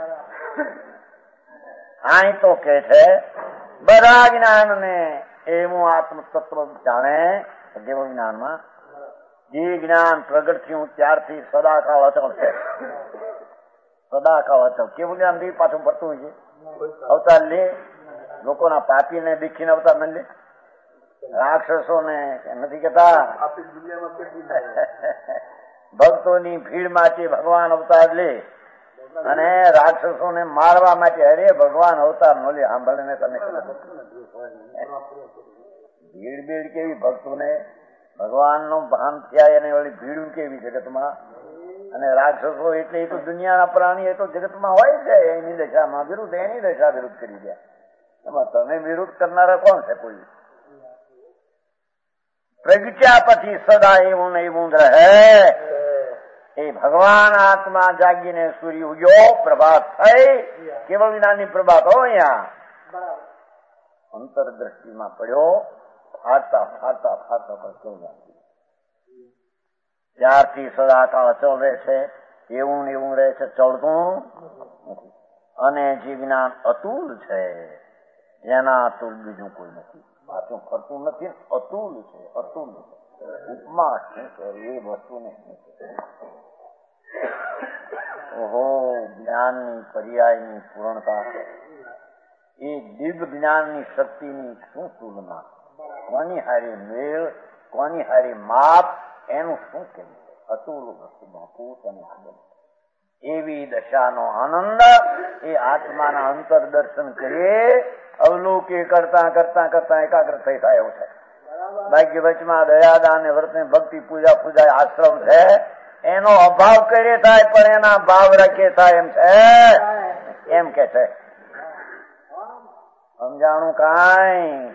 અહીં તો કે છે બધા જ્ઞાન ને એવું આત્મ તત્વ જાણે. કેવું જ્ઞાનમાં જે જ્ઞાન પ્રગટ થયું ત્યારથી સદાકાળ અચળ છે. સદાકાળ અચળ કેવું જ્ઞાન થી પાછું પડતું હોય છે. અવતાર લે લોકોના પાપી ને દીખીને અવતાર ન લે. રાક્ષસો ને નથી કેતા ભક્તોની ભીડ માટે ભગવાન અવતાર લે અને રાક્ષસો ને મારવા માટે અરે ભગવાન અવતાર નો લે. સાંભળે ને તમે ભીડ ભીડ કેવી ભક્તોને ભગવાન નું ભાન થયા એને વળી ભીડ કેવી જગતમાં. અને રાક્ષસો એટલે એ તો દુનિયાના પ્રાણી એ તો જગતમાં હોય છે. એની દશામાં વિરુદ્ધ એની દશા વિરુદ્ધ કરી દે. એમાં તમે વિરુદ્ધ કરનારા કોણ છે? કોઈ પ્રગટ્યા પછી સદા એવું ને એવું રહે. એ ભગવાન આત્મા જાગીને સૂર્ય ઉગ્યો, પ્રભાત થઈ. કેવળ વિનાની પ્રભાત હો. અહીંયા અંતરદ્રષ્ટિમાં પડ્યો, ફાટતા ફાટતા ફાટતા પર ત્યારથી સદાકાળ અચળ રહે છે. એવું ને એવું રહે છે, ચડતું અને જે જ્ઞાન અતુલ છે જેના અતુલ બીજું કોઈ નથી. પાછું ફરતું નથી, અતુલ છે, અતુલ ઉપમા શું છે એ વસ્તુને. ઓહો, જ્ઞાનની પર્યાયની પૂર્ણતા, એ દિવ્ય જ્ઞાનની શક્તિની શું તુલના, કોની હારી મેળ, કોની હારી માપ, એનું શું કહેવું? અતુલ વસ્તુમાં પોતાની ખબર. એવી દશાનો આનંદ એ આત્માના અંતર દર્શન કરીએ, અવલોકે કરતા કરતા કરતા એકાગ્ર થઈ થાય એવું છે. બાકી વચમાં દયાદાન ને વ્રત ને ભક્તિ પૂજા પૂજા આશ્રમ છે, એનો અભાવ કરે થાય પણ એના ભાવ રાખે થાય એમ છે, એમ કે છે. સમજાણું કાંઈ?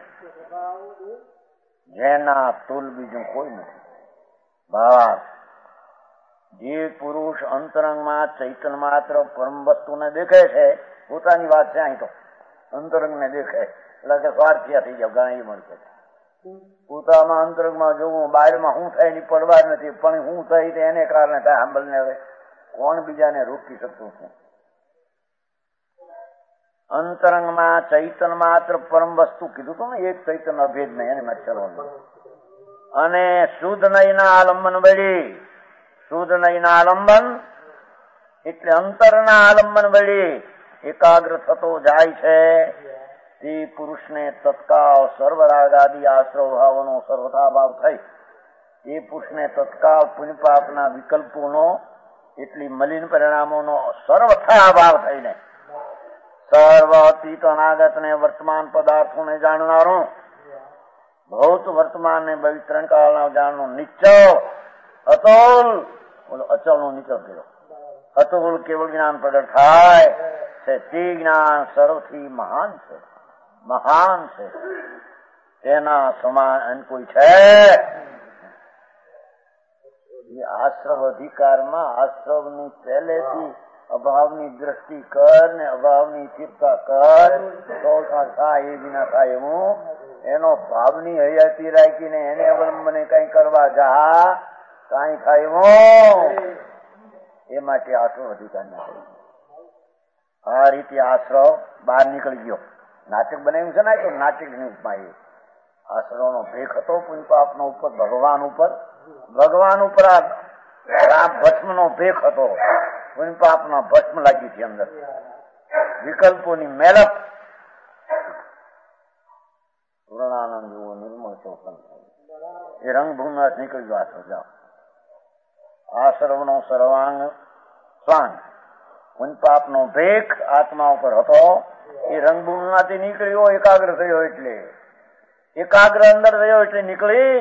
જેના તુલ બીજું કોઈ નથી. ભાવ જે પુરુષ અંતરંગમાં ચૈતન્ય માત્ર પરમ વસ્તુને દેખે છે, પોતાની વાત છે અહીં તો, અંતરંગને દેખે એટલે કે સ્વાર્થિયા થઈ જાવ, ઘણા એ મળશે. પોતામાં અંતરંગમાં જોવું, બહારમાં શું થાય એની પડવા નથી, પણ શું થાય તે એને કારણે થાય. સાંભળને હવે કોણ બીજાને રોકી શકતું છે? અંતરંગમાં ચૈતન્ય માત્ર પરમ વસ્તુ કીધું હતું ને, એક ચૈતન્ય અભેદ નહીં, એને મચ્છરવાનું. અને શુદ્ધ નયના આલંબન વળી, શુદ્ધ નયના આલંબન એટલે અંતરના આલંબન વળી એકાગ્ર થતો જાય છે. તે પુરુષને તત્કાળ સર્વરાગાદી આશ્રવ ભાવનો સર્વથા ભાવ થઈ, એ પુરુષને તત્કાળ પુણ્યપાપના વિકલ્પોનો એટલી મલિન પરિણામોનો સર્વથા ભાવ થઈને સર્વ અતીત અનાગત ને વર્તમાન પદાર્થોને જાણનારો, ભૌત વર્તમાન ને ભવિત્રણ કાળના જાણનો નિશ્ચય અતુલ, બોલો અચલ નો નિશ્ચય કર્યો, અતુલ કેવળ જ્ઞાન પ્રગટ થાય છે. તે જ્ઞાન સર્વથી મહાન છે, મહાન છે, તેના સમાન કોઈ છે? એ આશ્રવ અધિકારમાં આશ્રવની પહેલેથી અભાવની દ્રષ્ટિ કર ને અભાવની ચિંતા કર તો થાય એ વિના થાય એવું. એનો ભાવની હયાતી રાખીને એને અવલંબને કઈ કરવા જા, કઈ થાય એવું. એ માટે આશ્રવ અધિકાર ના કર્યું. આ રીતે આશ્રવ બહાર નીકળી ગયો. નાટક બનાવ્યું છે ને, તો નાટક માં એ આશ્રવનો ભેખ હતો પુણ્યપાપનો ઉપર, ભગવાન ઉપર, ભગવાન ઉપર આ ભસ્મ નો ભેખ હતો. પુણ્યપાપના ભસ્મ લાગી હતી અંદર, વિકલ્પોની મેલપ. પૂર્ણાનંદ જેવો નિર્મળ ચોપન એ રંગભૂમિ નીકળી ગયો. આશ્રવ જાઓ, આશ્રવનો સર્વાંગ સ્વાંગ, પુણ્યપાપનો ભેખ આત્મા ઉપર હતો, એ રંગભૂમિમાંથી નીકળ્યો, એકાગ્ર થયો એટલે, એકાગ્ર અંદર થયો એટલે નીકળી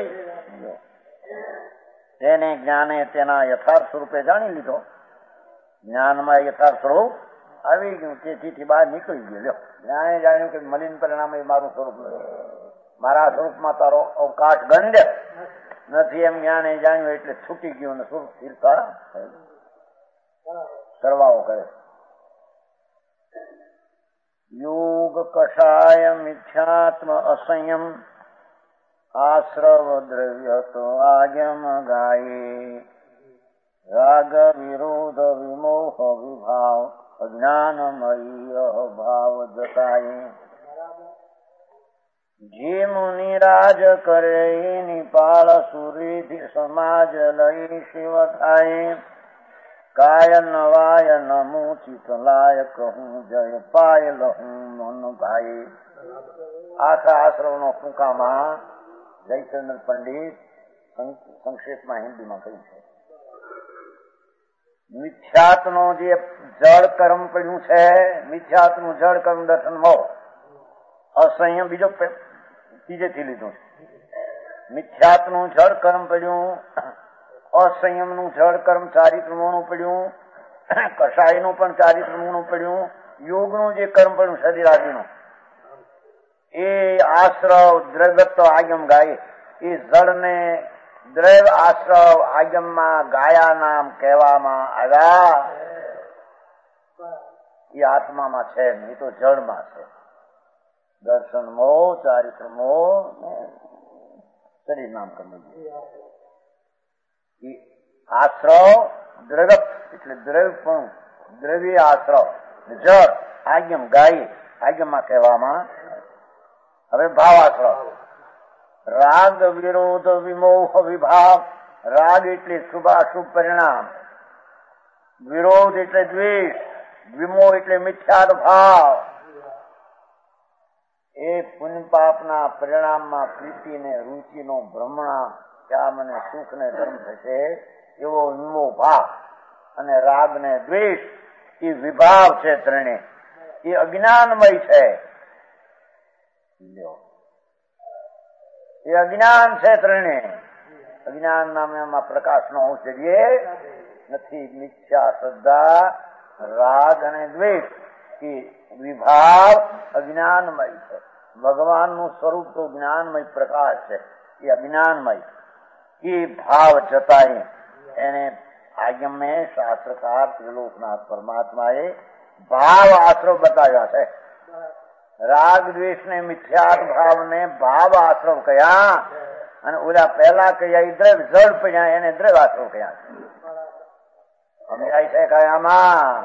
તેને જ્ઞાને તેના યથાર્થ સ્વરૂપે જાણી લીધો. જ્ઞાનમાં યથાર્થ સ્વરૂપ આવી ગયું, તેથી બહાર નીકળી ગયો. લ્યો, જ્ઞાને જાણ્યું કે મલિન પરિણામ એ મારું સ્વરૂપ નથી, મારા સ્વરૂપમાં તારો અવકાશ ગંધ નથી, એમ જ્ઞાને જાણ્યું એટલે છૂટી ગયું અને સ્વરૂપ સ્થિરતા સરવાળો કરે. યોગ કષાય મિથ્યાત્મ અસંયમ આશ્રવ દ્રવ્ય તો આજમ ગાયે રાગ વિરોધ વિમોહ વિભાવ અજ્ઞાનમય ભાવ જતાય. જે મુનિ રાજ કરે નિપાળ સુરીધિ સમાજ લઈ શિવ થાય કાય નવાય નમુ ચિત લાયક હું જય પાયલ હું મન ભાઈ. આખા આશ્રવ નો ટૂંકામાં જયચંદ્ર પંડિત સંક્ષેપમાં હિન્દીમાં કહ્યું છે. મિથ્યાત નો જે જળ કર્મ પડ્યું છે, મિથ્યાત નું જળ કર્મ દર્શન મો અસંયમ બીજો ત્રીજેથી લીધું છે. મિથ્યાત નું જળ કર્મ પડ્યું, અસંયમ નું જળ કર્મ ચારિત્ર મોનું પડ્યું, કષાય નું પણ ચારિત્ર મોનું પડ્યું, યોગ નું જે કર્મ પડ્યું શરીર આદિનું, એ આશ્રવ દ્રવ્યત્વ આગમ ગાય. એ જળ ને દ્રવ્ય આશ્રવ આગમમાં ગાયા નામ કહેવામાં આવ્યા. એ આત્મામાં છે, એ તો જળમાં છે. દર્શન મોહ, ચારિત્ર મોહ, શરીર નામ કરી આશ્રવ દ્રવ્ય એટલે દ્રવ્ય પણ દ્રવ્ય આશ્રવ, જળ આગમ ગાય આગમમાં કહેવામાં. હવે ભાવાશ્રવ. રાગ વિરોધ વિમોહ વિભાવ. રાગ એટલે શુભાશુભ પરિણામ, વિરોધ એટલે દ્વેષ, વિમોહ એટલે મિથ્યાદ ભાવ. એ પુણ્ય પાપના પરિણામમાં પ્રીતિ ને રુચિનો ભ્રમણા કે આ મને સુખ ને ધર્મ થશે એવો વિમોહ ભાવ. અને રાગ ને દ્વેષ એ વિભાવ છે, ત્રણે એ અજ્ઞાનમય છે. એ અજ્ઞાન છે ત્રણે. અજ્ઞાન નામે એમાં પ્રકાશ નો ઔષધ્ય નથી. મિથ્યા શ્રદ્ધા, રાગ અને દ્વેષ એ વિભાવ અજ્ઞાનમય છે. ભગવાનનું સ્વરૂપ તો જ્ઞાનમય પ્રકાશ છે, એ અજ્ઞાનમય. એ ભાવ જતાય એને આગમે શાસ્ત્રકાર ત્રિલોકનાથ પરમાત્માએ ભાવ આશ્રવ બતાવ્યા છે. રાગ દ્વેષ ને મિથ્યાત ભાવ ને ભાવ આશ્રવ કયા, અને ઓલા પહેલા કયા દ્રવ જડ પડ્યા એને દ્રવ આશ્રવ કયા. સમજાય છે કયામાં?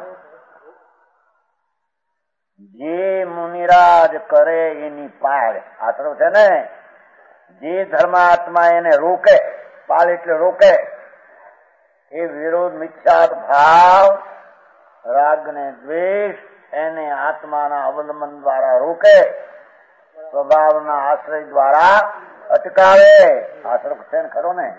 જે મુનિરાજ કરે એની પાળ આશ્રવ છે ને. જે ધર્માત્મા એને રોકે, પાળ એટલે રોકે, એ વિરોધ મિથ્યાત ભાવ, રાગ ને દ્વેષ એને આત્માના અવલંબન દ્વારા રોકે, સ્વભાવના આશ્રય દ્વારા અટકાવે. આશ્રય છે ને ખરો ને.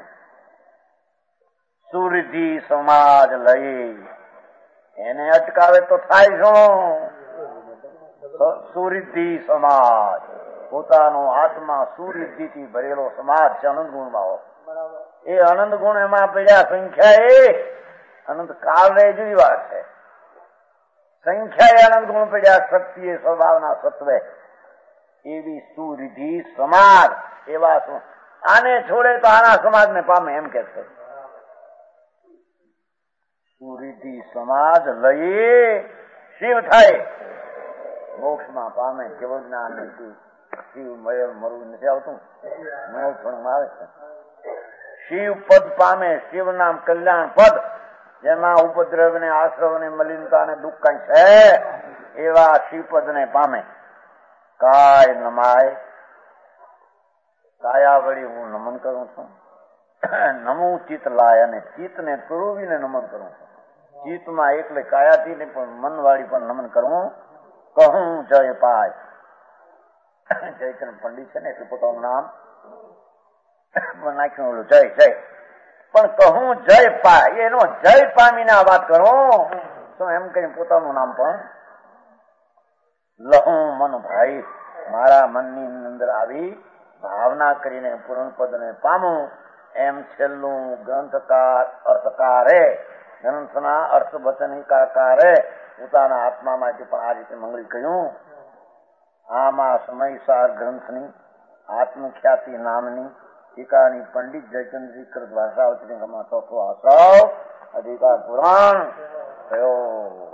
સુરિદ્ધિ સમાજ લઈ એને અટકાવે તો થાય શું? સુરિદ્ધિ સમાજ, પોતાનો આત્મા સુરિદ્ધિથી ભરેલો સમાજ છે. અનંત ગુણમાં હોય એ અનંત ગુણ એમાં પડ્યા સંખ્યા એ અનંત કાળ રે જુદી વાત છે. સંખ્યા એ અનંત ગુણ પડ્યા શક્તિ એ સ્વભાવના સત્વે એવી સુરિદ્ધિ સમાજ. એવા શું આને છોડે તો આના સમાજને પામે એમ કે છે. સુરિદ્ધિ સમાજ લઈ શિવ થાય, મોક્ષમાં પામે. કેવળ જ્ઞાન શિવ શિવ મળે મરવું નથી આવતું, મોક્ષ આવે છે. શિવ પદ પામે, શિવ નામ કલ્યાણ પદ, જેમાં ઉપદ્રવ ને આશ્રવ ને મલિનતા ને દુઃખ કઈ છે એવા શિવપદ ને પામે. કાય નમાય, કાયા વળી હું નમન કરું છું. નમું ચિત્ત લાય, અને ચિત્ત ને કરુવીને નમન કરું છું. ચિત્તમાં એટલે કાયાથી ને પણ મન વાળી પણ નમન કરવું. કહું જય પાય. જયચંદ પંડિત છે ને એટલે પોતાનું નામ નાખ્યું ઓલું જય જય, પણ કહું જય પાય એનો જય પામીને આ વાત કરું તો એમ કઈ પોતાનું નામ પણ લહું મન ભાઈ. મારા મનની અંદર આવી ભાવના કરીને પૂર્ણ પદને પામું. એમ છેલ્લું ગ્રંથકાર અર્થકારે, ગ્રંથના અર્થ વચનિકાકારે પોતાના આત્મામાંથી પણ આ રીતે મંગળી કહ્યું. આમાં સમયસાર ગ્રંથની આત્મખ્યાતિ નામની ટીકાની પંડિત જયચંદ્રજી કૃત ભાષાવતરીમાં ચોથો આસવ અધિકાર પુરાણ થયો.